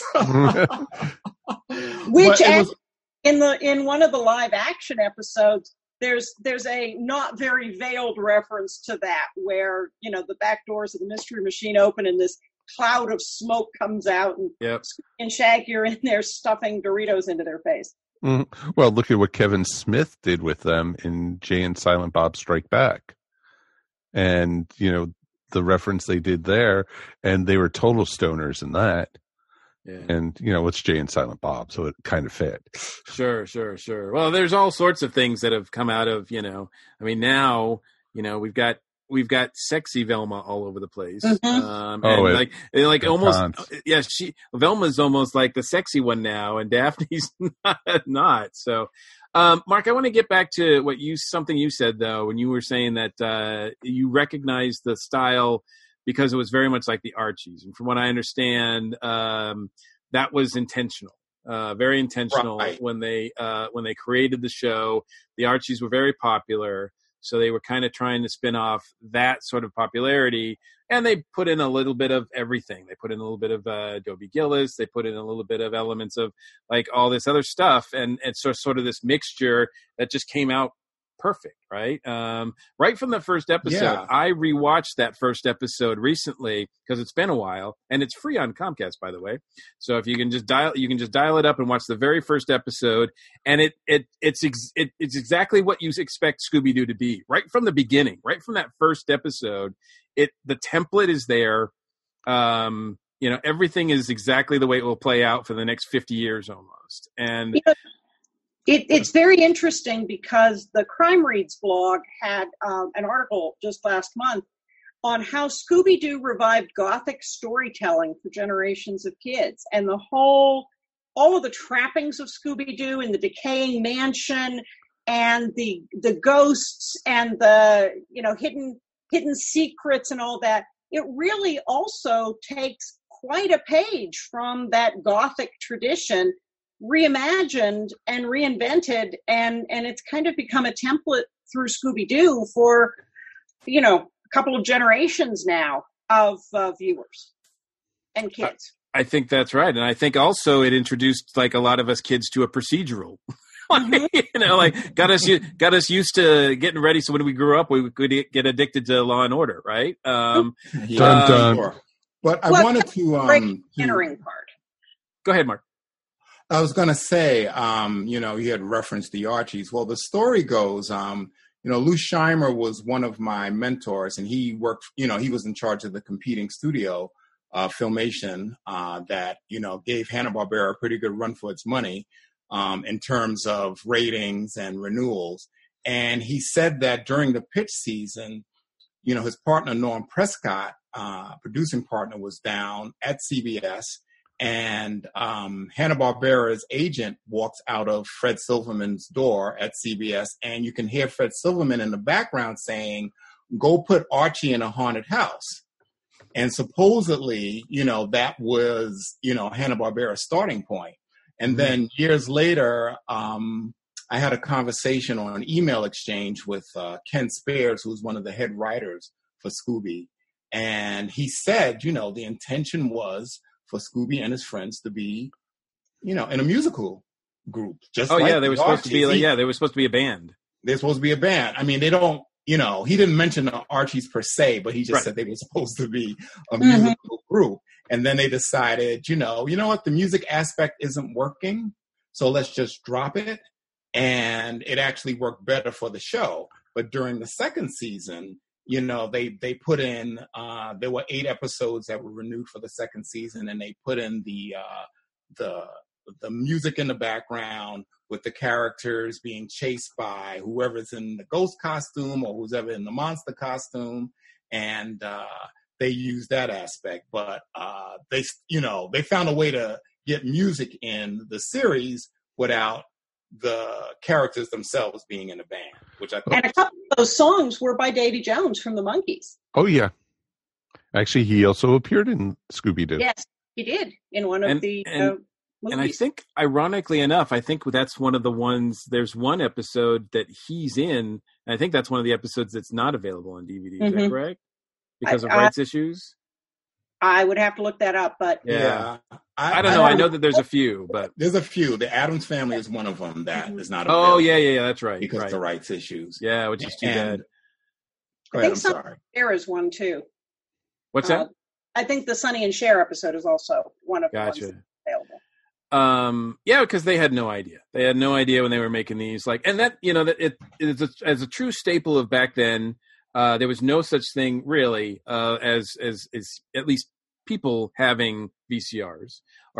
Which in one of the live action episodes, there's a not very veiled reference to that, where the back doors of the Mystery Machine open and this cloud of smoke comes out, and Shaggy are in there stuffing Doritos into their face. Well, look at what Kevin Smith did with them in Jay and Silent Bob Strike Back. And, the reference they did there, and they were total stoners in that. Yeah. And, it's Jay and Silent Bob, so it kind of fit. Sure. Well, there's all sorts of things that have come out of, now, we've got sexy Velma all over the place. Velma's almost like the sexy one now, and Daphne's not. So, Mark, I want to get back to something you said though, when you were saying that you recognized the style because it was very much like the Archies, and from what I understand, that was intentional. Very intentional. Right. When they created the show. The Archies were very popular, so they were kind of trying to spin off that sort of popularity, and they put in a little bit of everything. They put in a little bit of Dobie Gillis. They put in a little bit of elements of like all this other stuff, and it's sort of this mixture that just came out perfect, right? Right from the first episode. Yeah. I rewatched that first episode recently because it's been a while, and it's free on Comcast, by the way. So if you can just dial it up and watch the very first episode, and it's exactly what you expect Scooby-Doo to be right from the beginning, right from that first episode. The template is there. Everything is exactly the way it will play out for the next 50 years almost, and. It's very interesting because the Crime Reads blog had an article just last month on how Scooby-Doo revived Gothic storytelling for generations of kids, and all of the trappings of Scooby-Doo in the decaying mansion, and the ghosts, and the hidden secrets and all that. It really also takes quite a page from that Gothic tradition reimagined and reinvented, and it's kind of become a template through Scooby-Doo for, a couple of generations now of viewers and kids. I think that's right. And I think also it introduced like a lot of us kids to a procedural. Got us used to getting ready so when we grew up we could get addicted to Law and Order, right? Dun. But I wanted to entering part. Go ahead, Mark. I was going to say, you had referenced the Archies. Well, the story goes, Lou Scheimer was one of my mentors, and he worked, he was in charge of the competing studio Filmation that, gave Hanna-Barbera a pretty good run for its money in terms of ratings and renewals. And he said that during the pitch season, his partner, Norm Prescott, producing partner, was down at CBS. And Hanna-Barbera's agent walks out of Fred Silverman's door at CBS, and you can hear Fred Silverman in the background saying, "Go put Archie in a haunted house." And supposedly, that was, Hanna-Barbera's starting point. And then years later, I had a conversation on an email exchange with Ken Spears, who's one of the head writers for Scooby. And he said, the intention was for Scooby and his friends to be, in a musical group. Just they were supposed to be they were supposed to be a band. They're supposed to be a band. I mean, they don't, he didn't mention the Archies per se, but he just said they were supposed to be a musical group. And then they decided, you know what, the music aspect isn't working, so let's just drop it. And it actually worked better for the show. But during the second season, they put in, there were 8 episodes that were renewed for the second season, and they put in the music in the background with the characters being chased by whoever's in the ghost costume or who's ever in the monster costume. And they used that aspect, but they found a way to get music in the series without the characters themselves being in a band, which I thought. And a couple of those songs were by Davy Jones from the Monkees. Oh yeah, actually, he also appeared in Scooby-Doo. Yes, he did in one of the movies. And I think, ironically enough, that's one of the ones. There's one episode that he's in, and I think that's one of the episodes that's not available on DVD. Is that correct? Because of rights issues. I would have to look that up, but yeah. I don't know. I know that there's a few, but there's a few. The Addams Family is one of them that is not available. Oh yeah, that's right. Because of the rights issues. Yeah, which is too bad. Go ahead, I'm sorry. Cher is one too. What's that? I think the Sonny and Cher episode is also one of the ones that's available. Because they had no idea. They had no idea when they were making these. And that, that it is as a true staple of back then. There was no such thing really as at least people having VCRs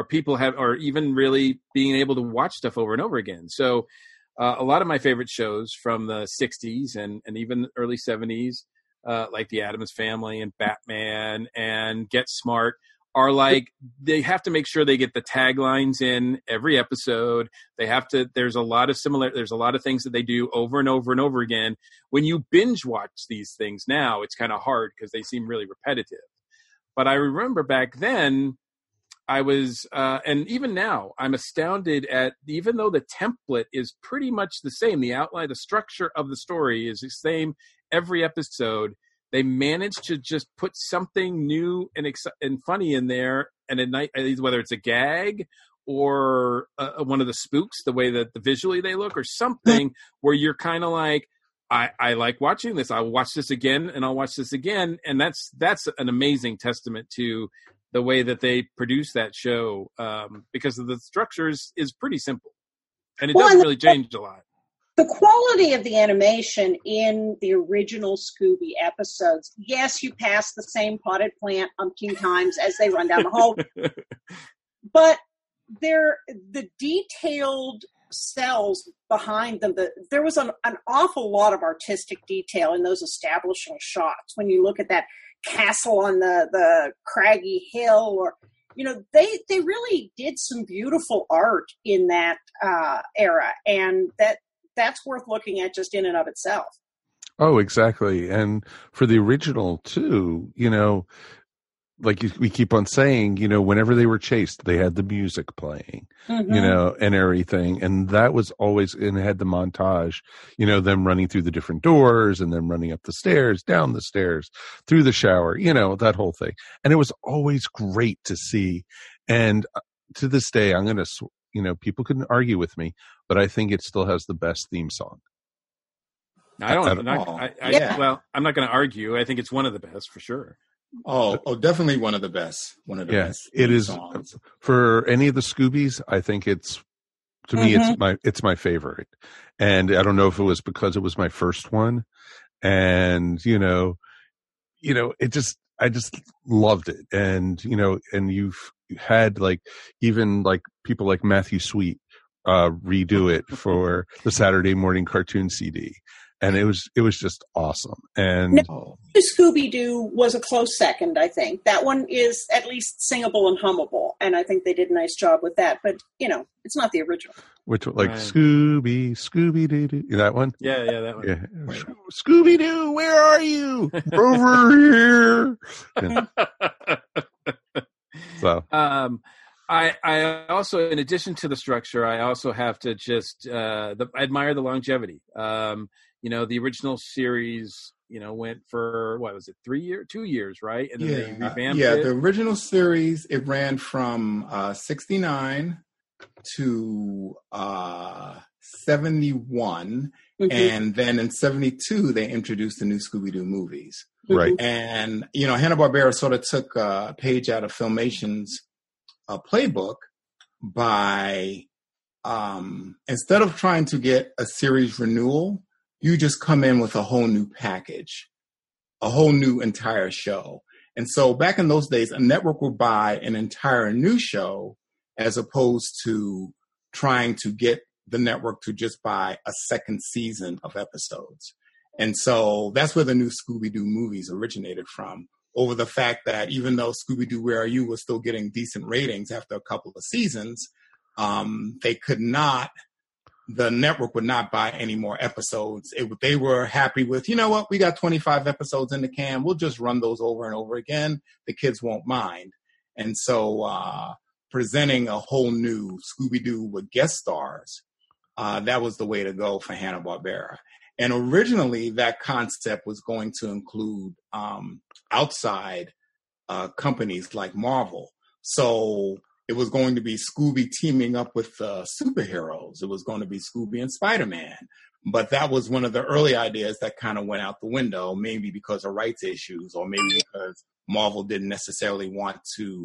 or even really being able to watch stuff over and over again. So a lot of my favorite shows from the 60s and even early 70s, like The Addams Family and Batman and Get Smart, are they have to make sure they get the taglines in every episode. There's a lot of things that they do over and over and over again. When you binge watch these things now, it's kind of hard because they seem really repetitive. But I remember back then I was, and even now I'm astounded at, even though the template is pretty much the same, the outline, the structure of the story is the same every episode, they managed to just put something new and funny in there, and at night, whether it's a gag or one of the spooks, the way that visually they look, or something where you're kind of like, I like watching this. I'll watch this again, and I'll watch this again, and that's an amazing testament to the way that they produce that show, because the structure is pretty simple, and it doesn't really change a lot. The quality of the animation in the original Scooby episodes, yes, you pass the same potted plant umpteen times as they run down the hall, but the detailed cells behind them, there was an awful lot of artistic detail in those establishing shots. When you look at that castle on the craggy hill, or they really did some beautiful art in that era, and that's worth looking at just in and of itself. Oh, exactly. And for the original too, we keep on saying, you know, whenever they were chased, they had the music playing, you know, and everything. And that was always, and it had the montage, you know, them running through the different doors and then running up the stairs, down the stairs, through the shower, you know, that whole thing. And it was always great to see. And to this day, I'm going to, you know, people can argue with me, but I think it still has the best theme song. Well, I'm not going to argue. I think it's one of the best for sure. Oh, definitely one of the best. One of the best. It is songs. For any of the Scoobies. I think it's, to me, it's my favorite. And I don't know if it was because it was my first one, and you know, I just loved it. And you know, and you've had like even like people like Matthew Sweet redo it for the Saturday morning cartoon CD. And it was just awesome. And Scooby-Doo was a close second, I think. That one is at least singable and hummable, and I think they did a nice job with that. But, you know, it's not the original. Which, like, right. Scooby-Doo. That one? Yeah, that one. Yeah. Scooby-Doo, where are you? Over here. So. I also, in addition to the structure, I also have to just I admire the longevity. You know, the original series, you know, went for, what was it, 2 years, right? And then they revamped it. The original series, it ran from 69 to 71. And then in 72, they introduced the new Scooby-Doo movies. Right. And, you know, Hanna-Barbera sort of took a page out of Filmation's playbook by, instead of trying to get a series renewal, you just come in with a whole new package, a whole new entire show. And so back in those days, a network would buy an entire new show as opposed to trying to get the network to just buy a second season of episodes. And so that's where the new Scooby-Doo movies originated from, over the fact that even though Scooby-Doo, Where Are You? Was still getting decent ratings after a couple of seasons, the network would not buy any more episodes. They were happy with, you know what, we got 25 episodes in the can. We'll just run those over and over again. The kids won't mind. And so presenting a whole new Scooby-Doo with guest stars, that was the way to go for Hanna-Barbera. And originally that concept was going to include outside companies like Marvel. So it was going to be Scooby teaming up with superheroes. It was going to be Scooby and Spider-Man. But that was one of the early ideas that kind of went out the window, maybe because of rights issues, or maybe because Marvel didn't necessarily want to,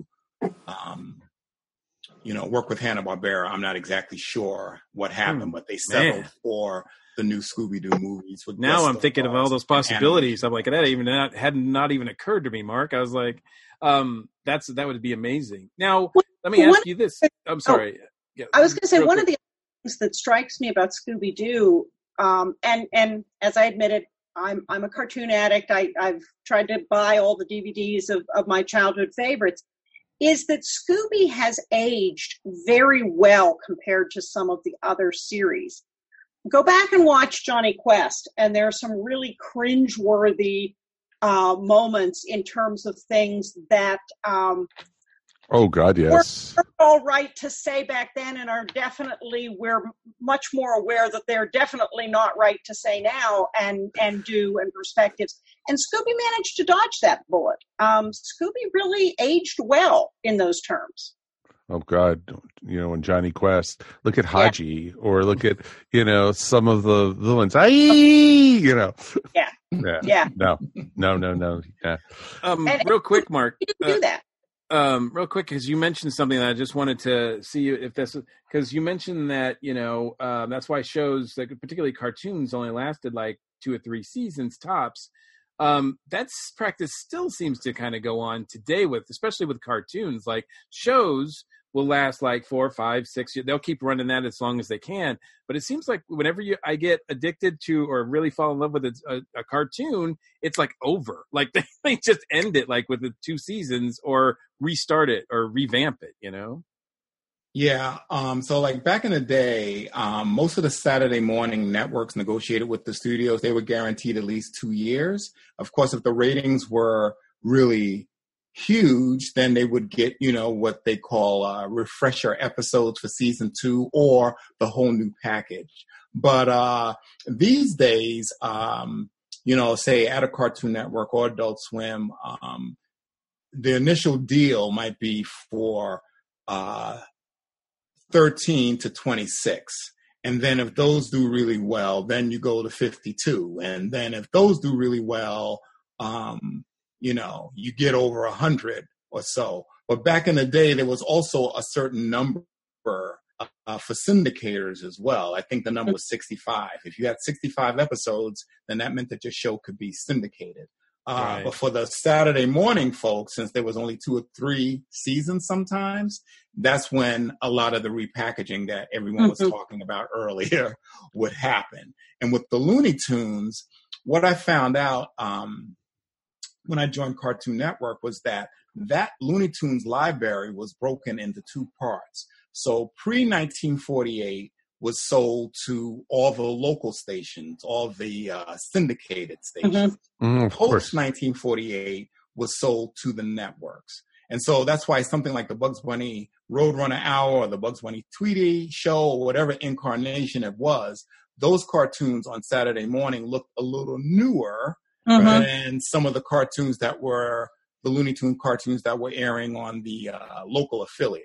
work with Hanna-Barbera. I'm not exactly sure what happened, but they settled for the new Scooby-Doo movies. Now I'm thinking of all those possibilities. I'm like, that had not even occurred to me, Mark. I was like, that would be amazing. Now, let me ask you this. I'm sorry. I was going to say, one of the things that strikes me about Scooby-Doo, and as I admitted, I'm a cartoon addict. I've tried to buy all the DVDs of my childhood favorites, is that Scooby has aged very well compared to some of the other series. Go back and watch Johnny Quest, and there are some really cringeworthy moments in terms of things that oh God, yes, were all right to say back then, and are definitely, we're much more aware that they're definitely not right to say now, and perspectives. And Scooby managed to dodge that bullet. Scooby really aged well in those terms. Oh God, when Johnny Quest, look at Haji, or look at, some of the villains. Yeah. No. Yeah. Real quick, Mark. You didn't do that. Real quick, because you mentioned something that I just wanted to see if this, because you mentioned that, that's why shows, like particularly cartoons, only lasted like 2 or 3 seasons tops. That's practice still seems to kind of go on today especially with cartoons. Like shows will last like 4, 5, 6 years. They'll keep running that as long as they can. But it seems like whenever I get addicted to or really fall in love with a cartoon, it's like over. Like they just end it like with the 2 seasons or restart it or revamp it, Yeah. So like back in the day, most of the Saturday morning networks negotiated with the studios. They were guaranteed at least 2 years. Of course, if the ratings were really huge, then they would get, what they call refresher episodes for season 2 or the whole new package. But these days, say at a Cartoon Network or Adult Swim, the initial deal might be for 13 to 26. And then if those do really well, then you go to 52. And then if those do really well, you get over 100 or so. But back in the day, there was also a certain number for syndicators as well. I think the number was 65. If you had 65 episodes, then that meant that your show could be syndicated. Right. But for the Saturday morning folks, since there was only 2 or 3 seasons sometimes, that's when a lot of the repackaging that everyone was talking about earlier would happen. And with the Looney Tunes, what I found out when I joined Cartoon Network was that Looney Tunes library was broken into 2 parts. So pre-1948 was sold to all the local stations, all the syndicated stations. Post-1948 was sold to the networks. And so that's why something like the Bugs Bunny Roadrunner Hour or the Bugs Bunny Tweety Show or whatever incarnation it was, those cartoons on Saturday morning looked a little newer than some of the cartoons that were the Looney Tunes cartoons that were airing on the local affiliate.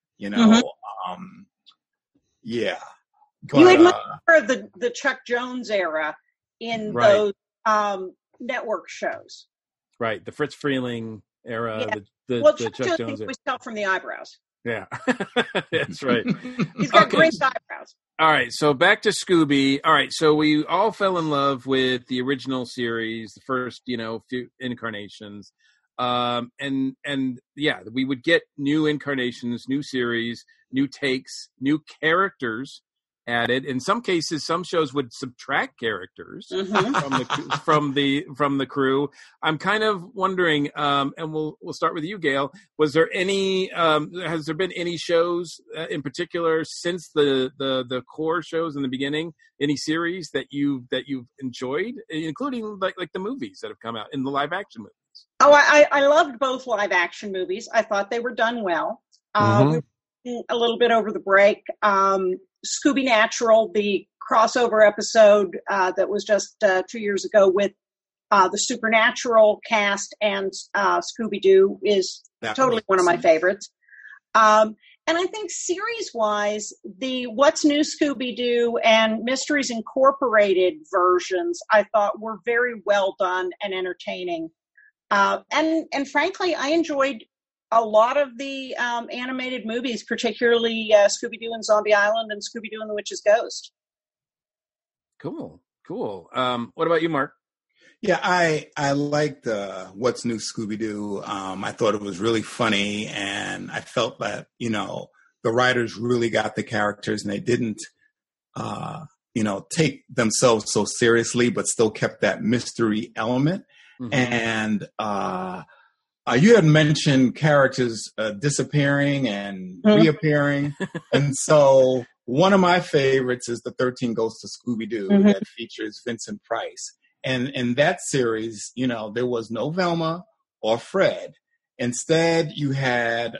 Yeah. But, you had much more of the Chuck Jones era in those network shows. Right. The Fritz Freeling era. Yeah. The Chuck Jones was tell from the eyebrows. Yeah. That's right. He's got great eyebrows. All right. So back to Scooby. All right. So we all fell in love with the original series, the first, few incarnations. And we would get new incarnations, new series, new takes, new characters added. In some cases, some shows would subtract characters from the crew. I'm kind of wondering, and we'll start with you, Gail. Was there any? Has there been any shows in particular since the core shows in the beginning? Any series that you've enjoyed, including like the movies that have come out in the live action movies? Oh, I loved both live action movies. I thought they were done well. We were a little bit over the break. Scooby Natural, the crossover episode that was just 2 years ago with the Supernatural cast and Scooby-Doo is totally one of my favorites. And I think series-wise, the What's New Scooby-Doo and Mysteries Incorporated versions I thought were very well done and entertaining. And frankly, I enjoyed a lot of the animated movies, particularly Scooby-Doo and Zombie Island and Scooby-Doo and the Witch's Ghost. Cool. What about you, Mark? Yeah, I liked What's New Scooby-Doo. I thought it was really funny, and I felt that, the writers really got the characters, and they didn't, take themselves so seriously, but still kept that mystery element. And you had mentioned characters disappearing and reappearing. And so one of my favorites is the 13 Ghosts of Scooby-Doo that features Vincent Price. And in that series, there was no Velma or Fred. Instead, you had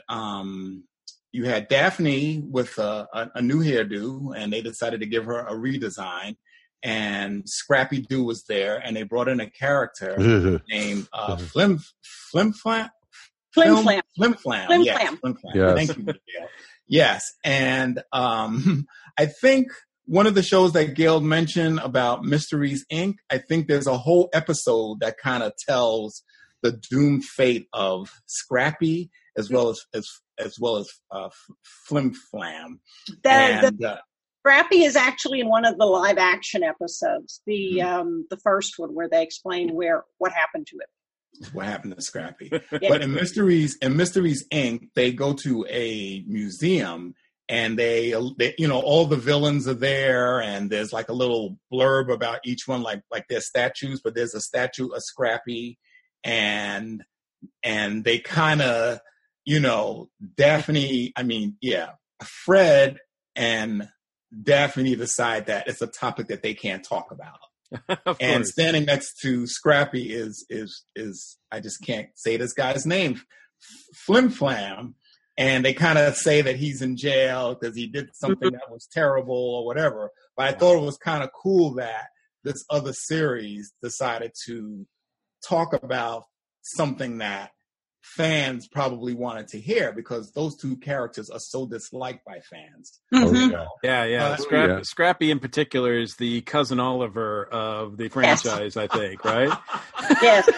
Daphne with a new hairdo, and they decided to give her a redesign. And Scrappy Doo was there, and they brought in a character named Flim Flam. Yes, Flim Flam. Yes. Thank you, Gail. Yes, and I think one of the shows that Gail mentioned about Mysteries Inc., I think there's a whole episode that kind of tells the doomed fate of Scrappy as well as Flim Flam. Scrappy is actually in one of the live action episodes, the first one where they explain what happened to it. What happened to Scrappy? But in Mysteries Inc., they go to a museum, and they all the villains are there, and there's like a little blurb about each one, like their statues. But there's a statue of Scrappy, and they kind of Fred and Daphne decide that it's a topic that they can't talk about. And standing next to Scrappy is I just can't say this guy's name, Flim Flam. And they kind of say that he's in jail because he did something that was terrible or whatever. But I thought it was kind of cool that this other series decided to talk about something that fans probably wanted to hear, because those two characters are so disliked by fans. Yeah. Scrappy in particular is the cousin Oliver of the franchise, I think, right? Yes.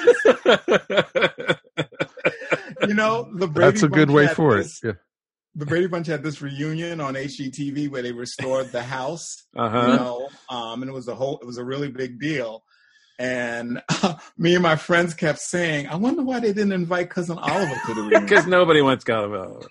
You know, the Brady That's a good Bunch way had for this- it. Yeah. The Brady Bunch had this reunion on HGTV where they restored the house, you Uh-huh. know, and it was a really big deal. And me and my friends kept saying, I wonder why they didn't invite Cousin Oliver to the reunion. Because nobody wants Cousin Oliver.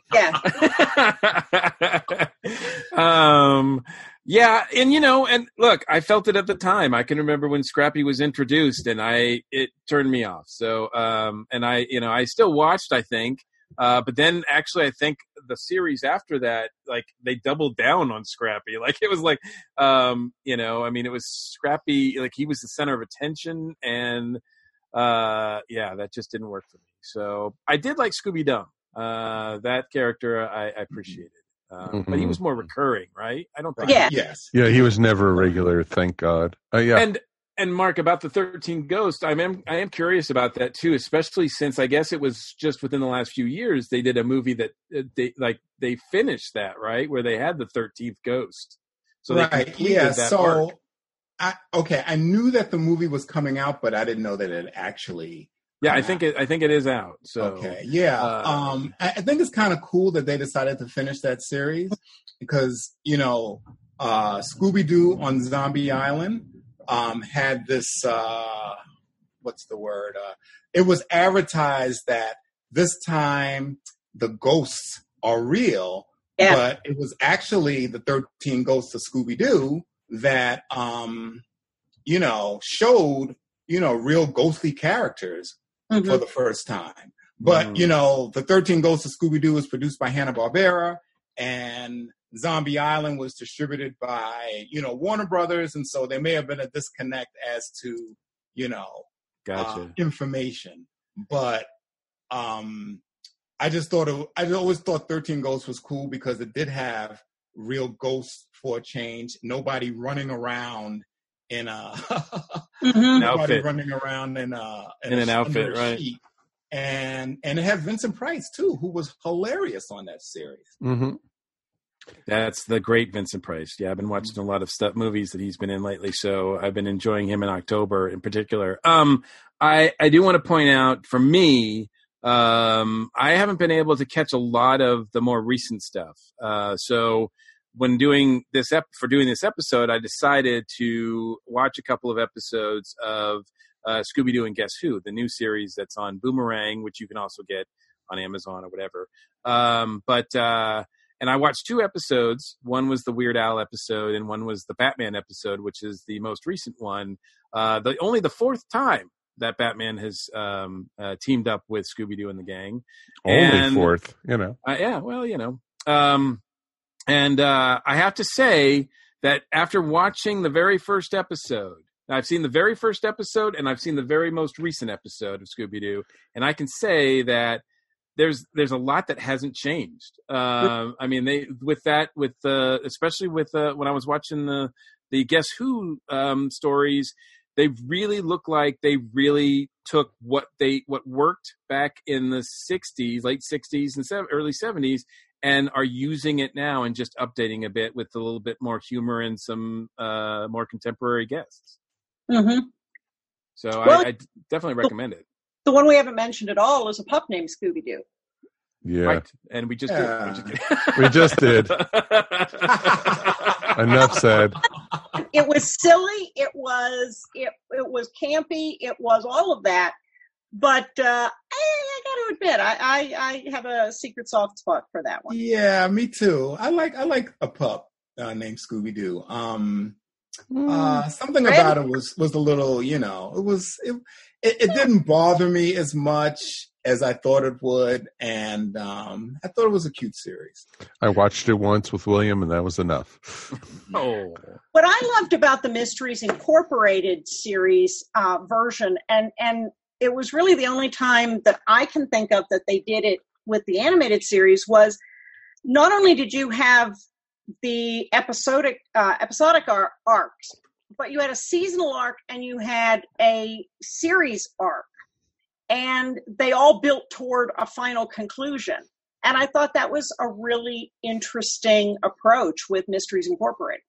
Yeah. Yeah, and you know, and look, I felt it at the time. I can remember when Scrappy was introduced, and it turned me off. So, and I still watched, I think, but then actually, I think the series after that, like, they doubled down on Scrappy. Like, it was like, it was Scrappy, like, he was the center of attention, and that just didn't work for me. So I did like Scooby Dum. That character I appreciated. But he was more recurring, right? I don't think. Yeah. Yes. Yeah, he was never a regular, thank God. Yeah. And Mark, about the 13 Ghosts, I am curious about that too, especially since I guess it was just within the last few years they did a movie that they finished that, right, where they had the 13th Ghost. So they completed that arc. I knew that the movie was coming out, but I didn't know that it actually. Yeah, I think it is out. So okay, yeah. I think it's kind of cool that they decided to finish that series because Scooby-Doo on Zombie Island had this. What's the word? It was advertised that this time the ghosts are real, but it was actually the 13 Ghosts of Scooby-Doo that showed real ghostly characters. For the first time. But, the 13 Ghosts of Scooby-Doo was produced by Hanna-Barbera, and Zombie Island was distributed by, Warner Brothers, and so there may have been a disconnect as to, information. But I always thought 13 Ghosts was cool because it did have real ghosts for a change. Nobody running around in an outfit, running around in an outfit, right? And it had Vincent Price too, who was hilarious on that series. Mm-hmm. That's the great Vincent Price. Yeah, I've been watching a lot of movies that he's been in lately, so I've been enjoying him in October in particular. I do want to point out, for me, I haven't been able to catch a lot of the more recent stuff. So when doing this episode, I decided to watch a couple of episodes of Scooby-Doo and Guess Who, the new series that's on Boomerang, which you can also get on Amazon or whatever. And I watched 2 episodes. One was the Weird Al episode, and one was the Batman episode, which is the most recent one. Only the 4th time that Batman has teamed up with Scooby-Doo and the gang. Only 4th, And I have to say that after watching the very first episode, I've seen the very first episode and I've seen the very most recent episode of Scooby-Doo, and I can say that there's a lot that hasn't changed. Especially with when I was watching the Guess Who stories, they really look like they really took what worked back in the 60s, late 60s and early 70s, and are using it now and just updating a bit with a little bit more humor and some more contemporary guests. Mm-hmm. So I definitely recommend it. The one we haven't mentioned at all is a pup named Scooby-Doo. Yeah. Right. And we just did. We just did. Enough said. It was silly. It was campy. It was all of that. But I got to admit, I have a secret soft spot for that one. Yeah, me too. I like a pup named Scooby-Doo. Something about it was a little, it didn't bother me as much as I thought it would, and I thought it was a cute series. I watched it once with William, and that was enough. Oh, What I loved about the Mysteries Incorporated series version, and it was really the only time that I can think of that they did it with the animated series, was not only did you have the episodic arcs, but you had a seasonal arc and you had a series arc, and they all built toward a final conclusion. And I thought that was a really interesting approach with Mysteries Incorporated.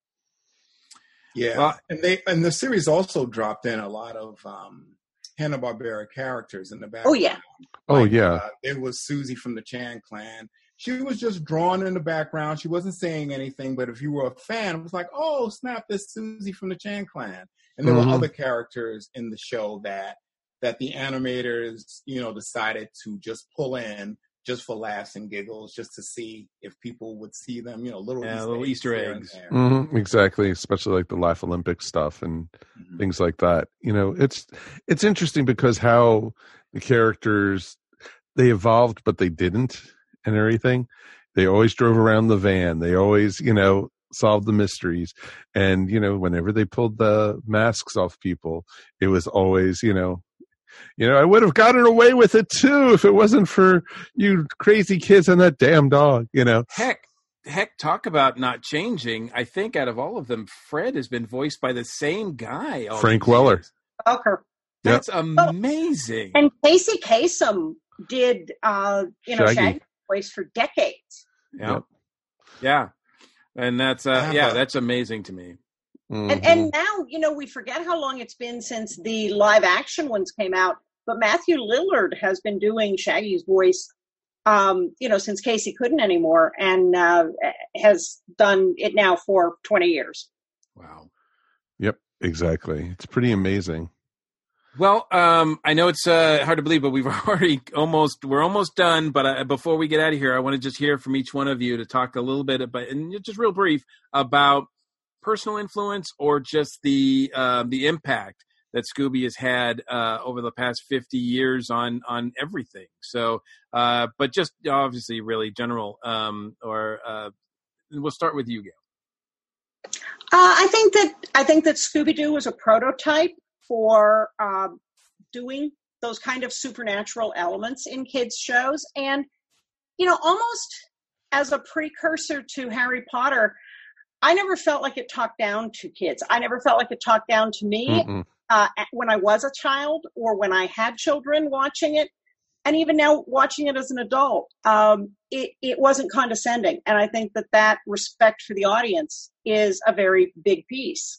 Yeah, well, and the series also dropped in a lot of Hanna-Barbera characters in the background. Oh yeah, it was Susie from the Chan Clan. She was just drawn in the background. She wasn't saying anything, but if you were a fan, it was like, oh, snap, this Susie from the Chan Clan. And there were other characters in the show that the animators, decided to just pull in just for laughs and giggles, just to see if people would see them, little Easter eggs. Mm-hmm, exactly, especially like the Life Olympics stuff and things like that. It's interesting because how the characters, they evolved, but they didn't. And everything, they always drove around the van. They always, solved the mysteries. And, whenever they pulled the masks off people, it was always, I would have gotten away with it too if it wasn't for you crazy kids and that damn dog, Heck, talk about not changing. I think out of all of them, Fred has been voiced by the same guy. Frank Weller. Okay. That's amazing. And Casey Kasem did, Shaggy voice for decades. Yeah. And that's that's amazing to me. Mm-hmm. And now, we forget how long it's been since the live action ones came out, but Matthew Lillard has been doing Shaggy's voice, since Casey couldn't anymore, and has done it now for 20 years. Wow. Yep, exactly. It's pretty amazing. Well, I know it's hard to believe, but we're almost done. But before we get out of here, I want to just hear from each one of you to talk a little bit about, and just real brief, about personal influence or just the impact that Scooby has had over the past 50 years on everything. So, but just obviously really general, we'll start with you, Gail. I think that Scooby-Doo was a prototype for doing those kind of supernatural elements in kids' shows. And, almost as a precursor to Harry Potter, I never felt like it talked down to kids. I never felt like it talked down to me when I was a child or when I had children watching it. And even now watching it as an adult, it wasn't condescending. And I think that respect for the audience is a very big piece.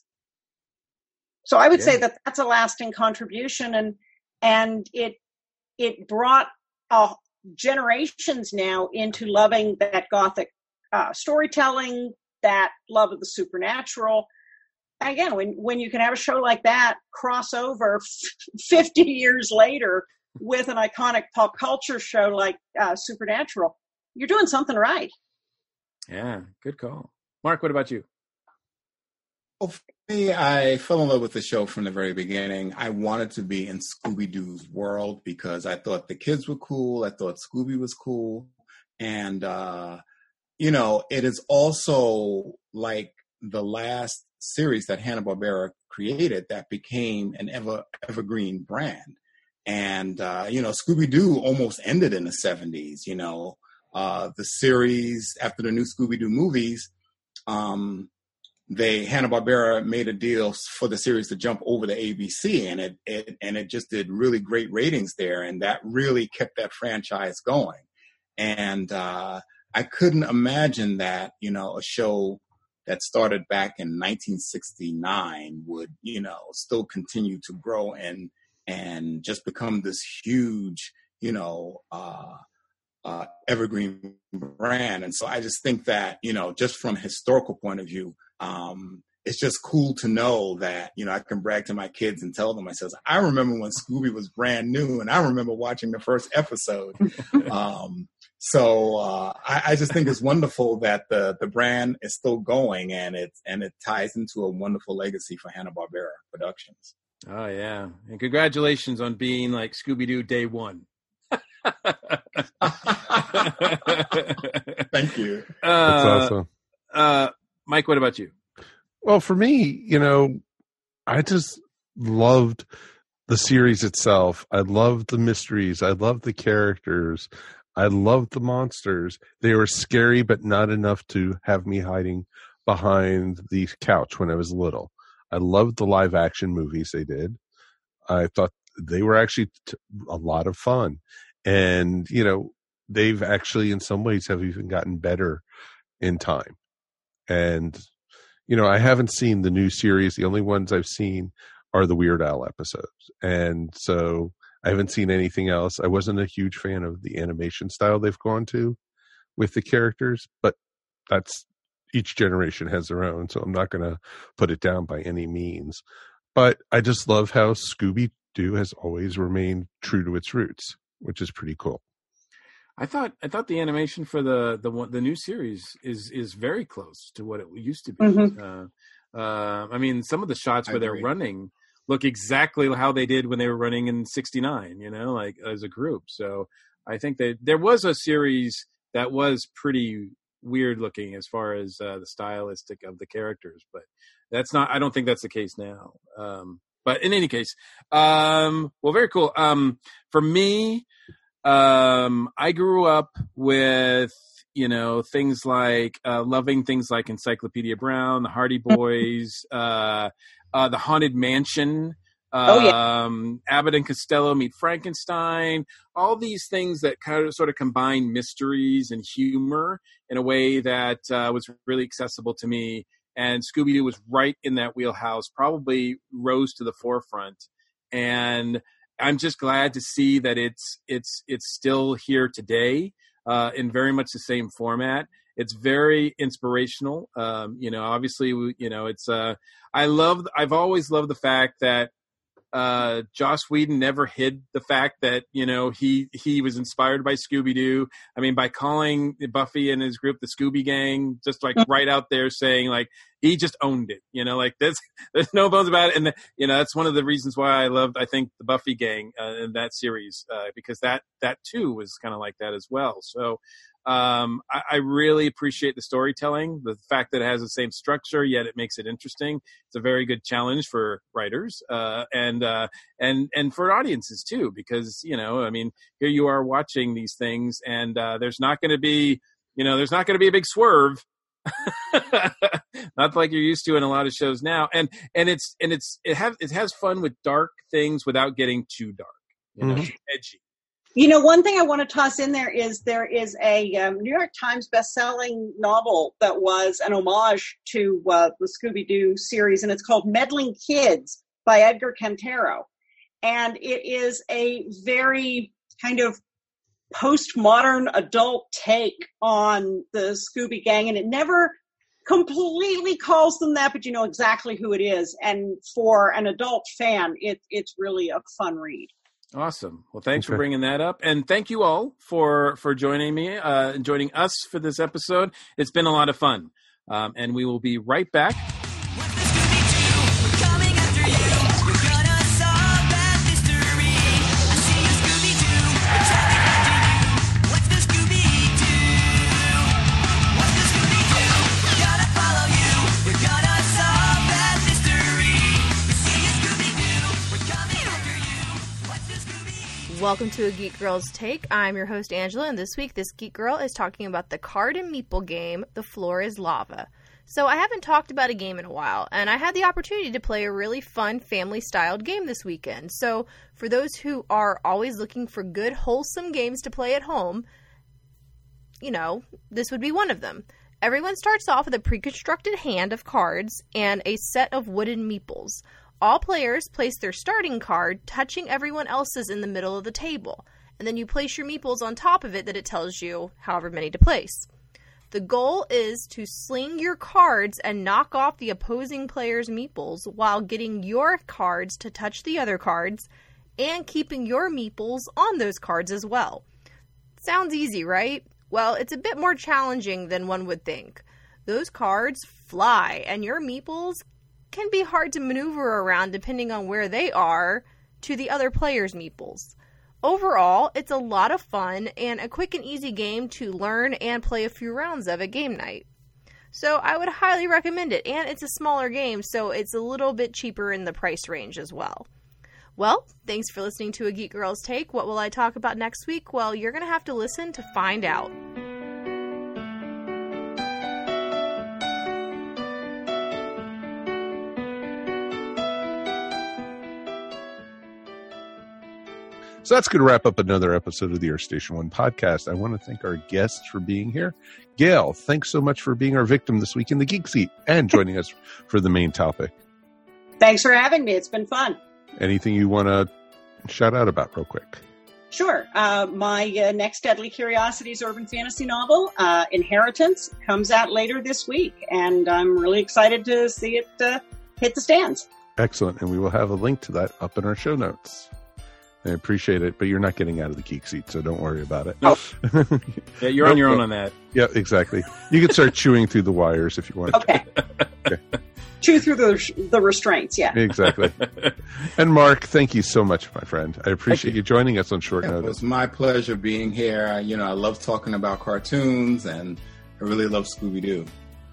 So I would say that that's a lasting contribution, and it brought generations now into loving that Gothic storytelling, that love of the supernatural. And again, when you can have a show like that cross over 50 years later with an iconic pop culture show like Supernatural, you're doing something right. Yeah, good call. Mark, what about you? Well, for me, I fell in love with the show from the very beginning. I wanted to be in Scooby-Doo's world because I thought the kids were cool. I thought Scooby was cool. And, it is also like the last series that Hanna-Barbera created that became an evergreen brand. And, Scooby-Doo almost ended in the 70s, the series after the new Scooby-Doo movies, Hanna-Barbera made a deal for the series to jump over to ABC, and it just did really great ratings there, and that really kept that franchise going. And I couldn't imagine that a show that started back in 1969 would still continue to grow and just become this huge evergreen brand. And so I just think that just from a historical point of view, it's just cool to know that, I can brag to my kids and tell them, I remember when Scooby was brand new and I remember watching the first episode. I just think it's wonderful that the brand is still going and it ties into a wonderful legacy for Hanna-Barbera Productions. Oh yeah, and congratulations on being like Scooby-Doo day one. Thank you. That's awesome. Mike, what about you? Well, for me, I just loved the series itself. I loved the mysteries. I loved the characters. I loved the monsters. They were scary, but not enough to have me hiding behind the couch when I was little. I loved the live action movies they did. I thought they were actually a lot of fun. And, they've actually in some ways have even gotten better in time. And, I haven't seen the new series. The only ones I've seen are the Weird Al episodes. And so I haven't seen anything else. I wasn't a huge fan of the animation style they've gone to with the characters, but that's each generation has their own. So I'm not going to put it down by any means. But I just love how Scooby-Doo has always remained true to its roots, which is pretty cool. I thought the animation for the new series is very close to what it used to be. Mm-hmm. I mean, some of the shots where they're running look exactly how they did when they were running in '69. Like as a group. So I think that there was a series that was pretty weird looking as far as the stylistic of the characters, but that's not. I don't think that's the case now. But in any case, well, very cool. For me. I grew up with, things like, loving things like Encyclopedia Brown, the Hardy Boys, the Haunted Mansion, Abbott and Costello Meet Frankenstein, all these things that sort of combine mysteries and humor in a way that was really accessible to me. And Scooby-Doo was right in that wheelhouse, probably rose to the forefront. And I'm just glad to see that it's still here today in very much the same format. It's very inspirational. Obviously, it's I've always loved the fact that Joss Whedon never hid the fact that, he was inspired by Scooby-Doo. I mean, by calling Buffy and his group the Scooby Gang, just like right out there saying like, he just owned it, there's no bones about it. And, that's one of the reasons why I loved, I think, the Buffy gang in that series, because that too was kind of like that as well. So I really appreciate the storytelling, the fact that it has the same structure, yet it makes it interesting. It's a very good challenge for writers and for audiences too, because, here you are watching these things and there's not going to be a big swerve. Not like you're used to in a lot of shows now, and it has fun with dark things without getting too dark, too edgy. One thing I want to toss in there is a New York Times best-selling novel that was an homage to the Scooby-Doo series, and it's called Meddling Kids by Edgar Cantero, and it is a very kind of postmodern adult take on the Scooby Gang, and it never completely calls them that, but you know exactly who it is. And for an adult fan, it's really a fun read. Awesome. Well, thanks for bringing that up, and thank you all for joining me, joining us for this episode. It's been a lot of fun, and we will be right back. Welcome to A Geek Girl's Take. I'm your host, Angela, and this week, this Geek Girl is talking about the card and meeple game, The Floor is Lava. So I haven't talked about a game in a while, and I had the opportunity to play a really fun family-styled game this weekend. So for those who are always looking for good, wholesome games to play at home, this would be one of them. Everyone starts off with a pre-constructed hand of cards and a set of wooden meeples. All players place their starting card touching everyone else's in the middle of the table, and then you place your meeples on top of it that it tells you however many to place. The goal is to sling your cards and knock off the opposing player's meeples while getting your cards to touch the other cards and keeping your meeples on those cards as well. Sounds easy, right? Well, it's a bit more challenging than one would think. Those cards fly, and your meeples can be hard to maneuver around depending on where they are to the other players' meeples. Overall, it's a lot of fun and a quick and easy game to learn and play a few rounds of at game night. So I would highly recommend it, and it's a smaller game, so it's a little bit cheaper in the price range as well. Well, thanks for listening to A Geek Girl's Take. What will I talk about next week? Well, you're going to have to listen to find out. So that's going to wrap up another episode of the Earth Station One podcast. I want to thank our guests for being here. Gail, thanks so much for being our victim this week in the Geek Seat and joining us for the main topic. Thanks for having me. It's been fun. Anything you want to shout out about real quick? Sure. My next Deadly Curiosities urban fantasy novel, Inheritance, comes out later this week, and I'm really excited to see it hit the stands. Excellent. And we will have a link to that up in our show notes. I appreciate it, but you're not getting out of the Geek Seat, so don't worry about it. Nope. Yeah, you're on your own on that. Yeah, exactly. You can start chewing through the wires if you want. Okay. Okay. Chew through the restraints, yeah. Exactly. And Mark, thank you so much, my friend. I appreciate you joining us on short notice. It was my pleasure being here. I love talking about cartoons, and I really love Scooby-Doo.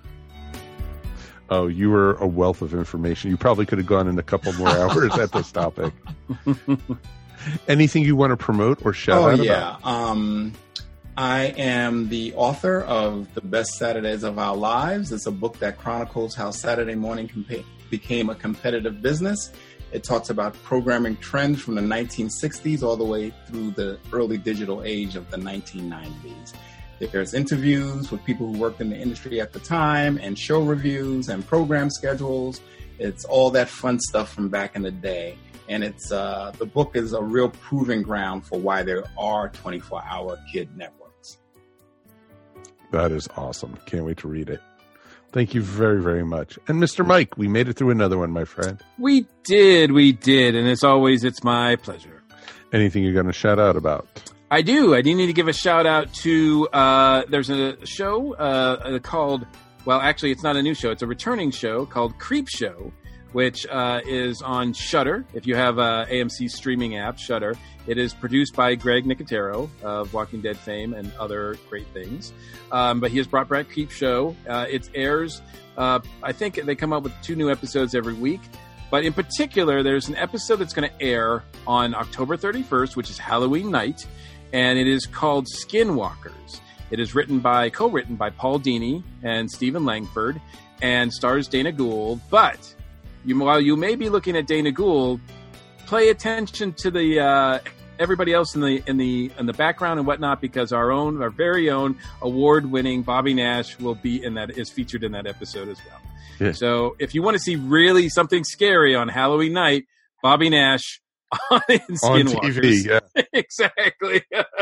Oh, you were a wealth of information. You probably could have gone in a couple more hours at this topic. Anything you want to promote or shout out about? I am the author of The Best Saturdays of Our Lives. It's a book that chronicles how Saturday morning became a competitive business. It talks about programming trends from the 1960s all the way through the early digital age of the 1990s. There's interviews with people who worked in the industry at the time, and show reviews and program schedules. It's all that fun stuff from back in the day. And it's the book is a real proving ground for why there are 24-hour kid networks. That is awesome. Can't wait to read it. Thank you very, very much. And Mr. Mike, we made it through another one, my friend. We did. And as always, it's my pleasure. Anything you're going to shout out about? I do. I do need to give a shout out to, there's a show called, well, actually, it's not a new show. It's a returning show called Creep Show, which is on Shudder. If you have AMC streaming app, Shudder, it is produced by Greg Nicotero of Walking Dead fame and other great things. But he has brought back Creep Show. It airs, I think they come up with 2 new episodes every week. But in particular, there's an episode that's going to air on October 31st, which is Halloween night. And it is called Skinwalkers. It is co-written by Paul Dini and Stephen Langford and stars Dana Gould. But while you may be looking at Dana Gould, pay attention to the everybody else in the background and whatnot, because our very own award-winning Bobby Nash is featured in that episode as well. Yeah. So if you want to see really something scary on Halloween night, Bobby Nash on Skinwalkers. TV, yeah. Exactly.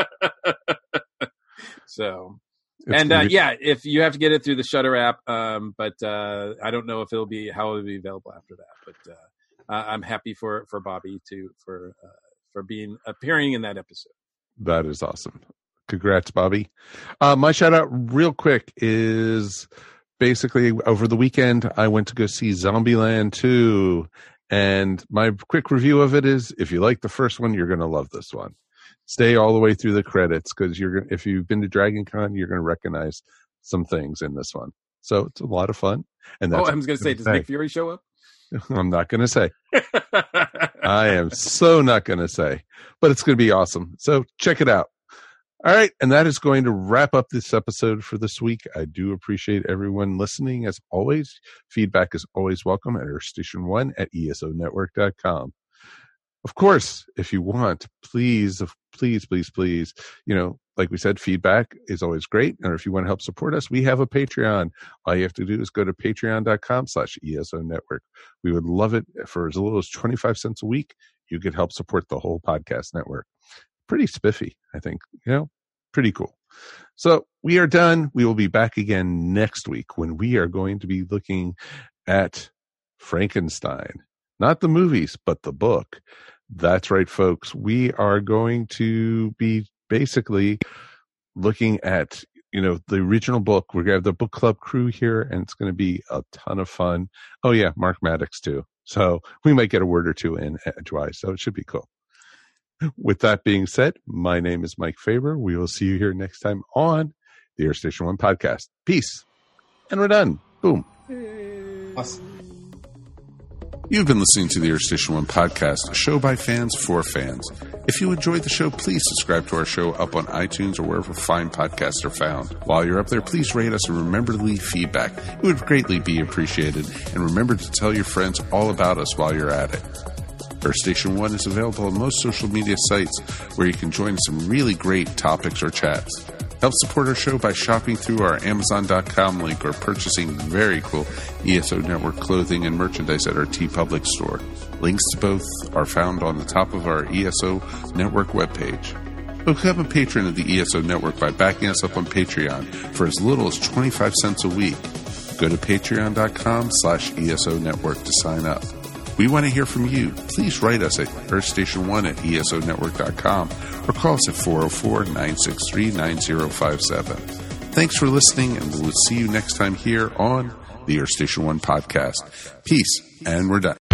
So. If you have to get it through the Shudder app, but I don't know if it'll be available after that. But I'm happy for Bobby for appearing in that episode. That is awesome. Congrats, Bobby. My shout out real quick is basically over the weekend I went to go see Zombieland 2, and my quick review of it is if you like the first one, you're going to love this one. Stay all the way through the credits, because if you've been to Dragon Con, you're going to recognize some things in this one. So it's a lot of fun. And that's I was going to say, does Nick Fury show up? I'm not going to say. I am so not going to say. But it's going to be awesome. So check it out. All right. And that is going to wrap up this episode for this week. I do appreciate everyone listening. As always, feedback is always welcome at earthstation1@esonetwork.com. Of course, if you want, please, like we said, feedback is always great. And if you want to help support us, we have a Patreon. All you have to do is go to patreon.com/ESO Network. We would love it. For as little as 25 cents a week, you could help support the whole podcast network. Pretty spiffy, I think. Pretty cool. So we are done. We will be back again next week when we are going to be looking at Frankenstein. Not the movies, but the book. That's right, folks. We are going to be basically looking at the original book. We're going to have the book club crew here, and it's going to be a ton of fun. Oh, yeah, Mark Maddox, too. So we might get a word or two in edgewise, so it should be cool. With that being said, my name is Mike Faber. We will see you here next time on the Air Station One podcast. Peace. And we're done. Boom. Awesome. You've been listening to the Air Station One podcast, a show by fans for fans. If you enjoyed the show, please subscribe to our show up on iTunes or wherever fine podcasts are found. While you're up there, please rate us and remember to leave feedback. It would greatly be appreciated. And remember to tell your friends all about us while you're at it. Air Station One is available on most social media sites where you can join some really great topics or chats. Help support our show by shopping through our Amazon.com link or purchasing very cool ESO Network clothing and merchandise at our TeePublic store. Links to both are found on the top of our ESO Network webpage. Become a patron of the ESO Network by backing us up on Patreon for as little as 25 cents a week. Go to patreon.com/ESO Network to sign up. We want to hear from you. Please write us at earthstation1@esonetwork.com or call us at 404-963-9057. Thanks for listening, and we'll see you next time here on the Earth Station One podcast. Peace, and we're done.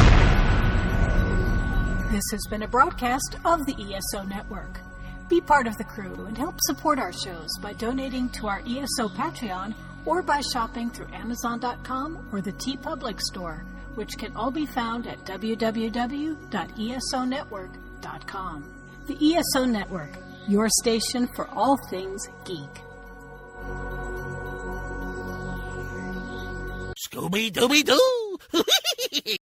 This has been a broadcast of the ESO Network. Be part of the crew and help support our shows by donating to our ESO Patreon or by shopping through Amazon.com or the TeePublic store, which can all be found at www.esonetwork.com. The ESO Network, your station for all things geek. Scooby-Dooby-Doo!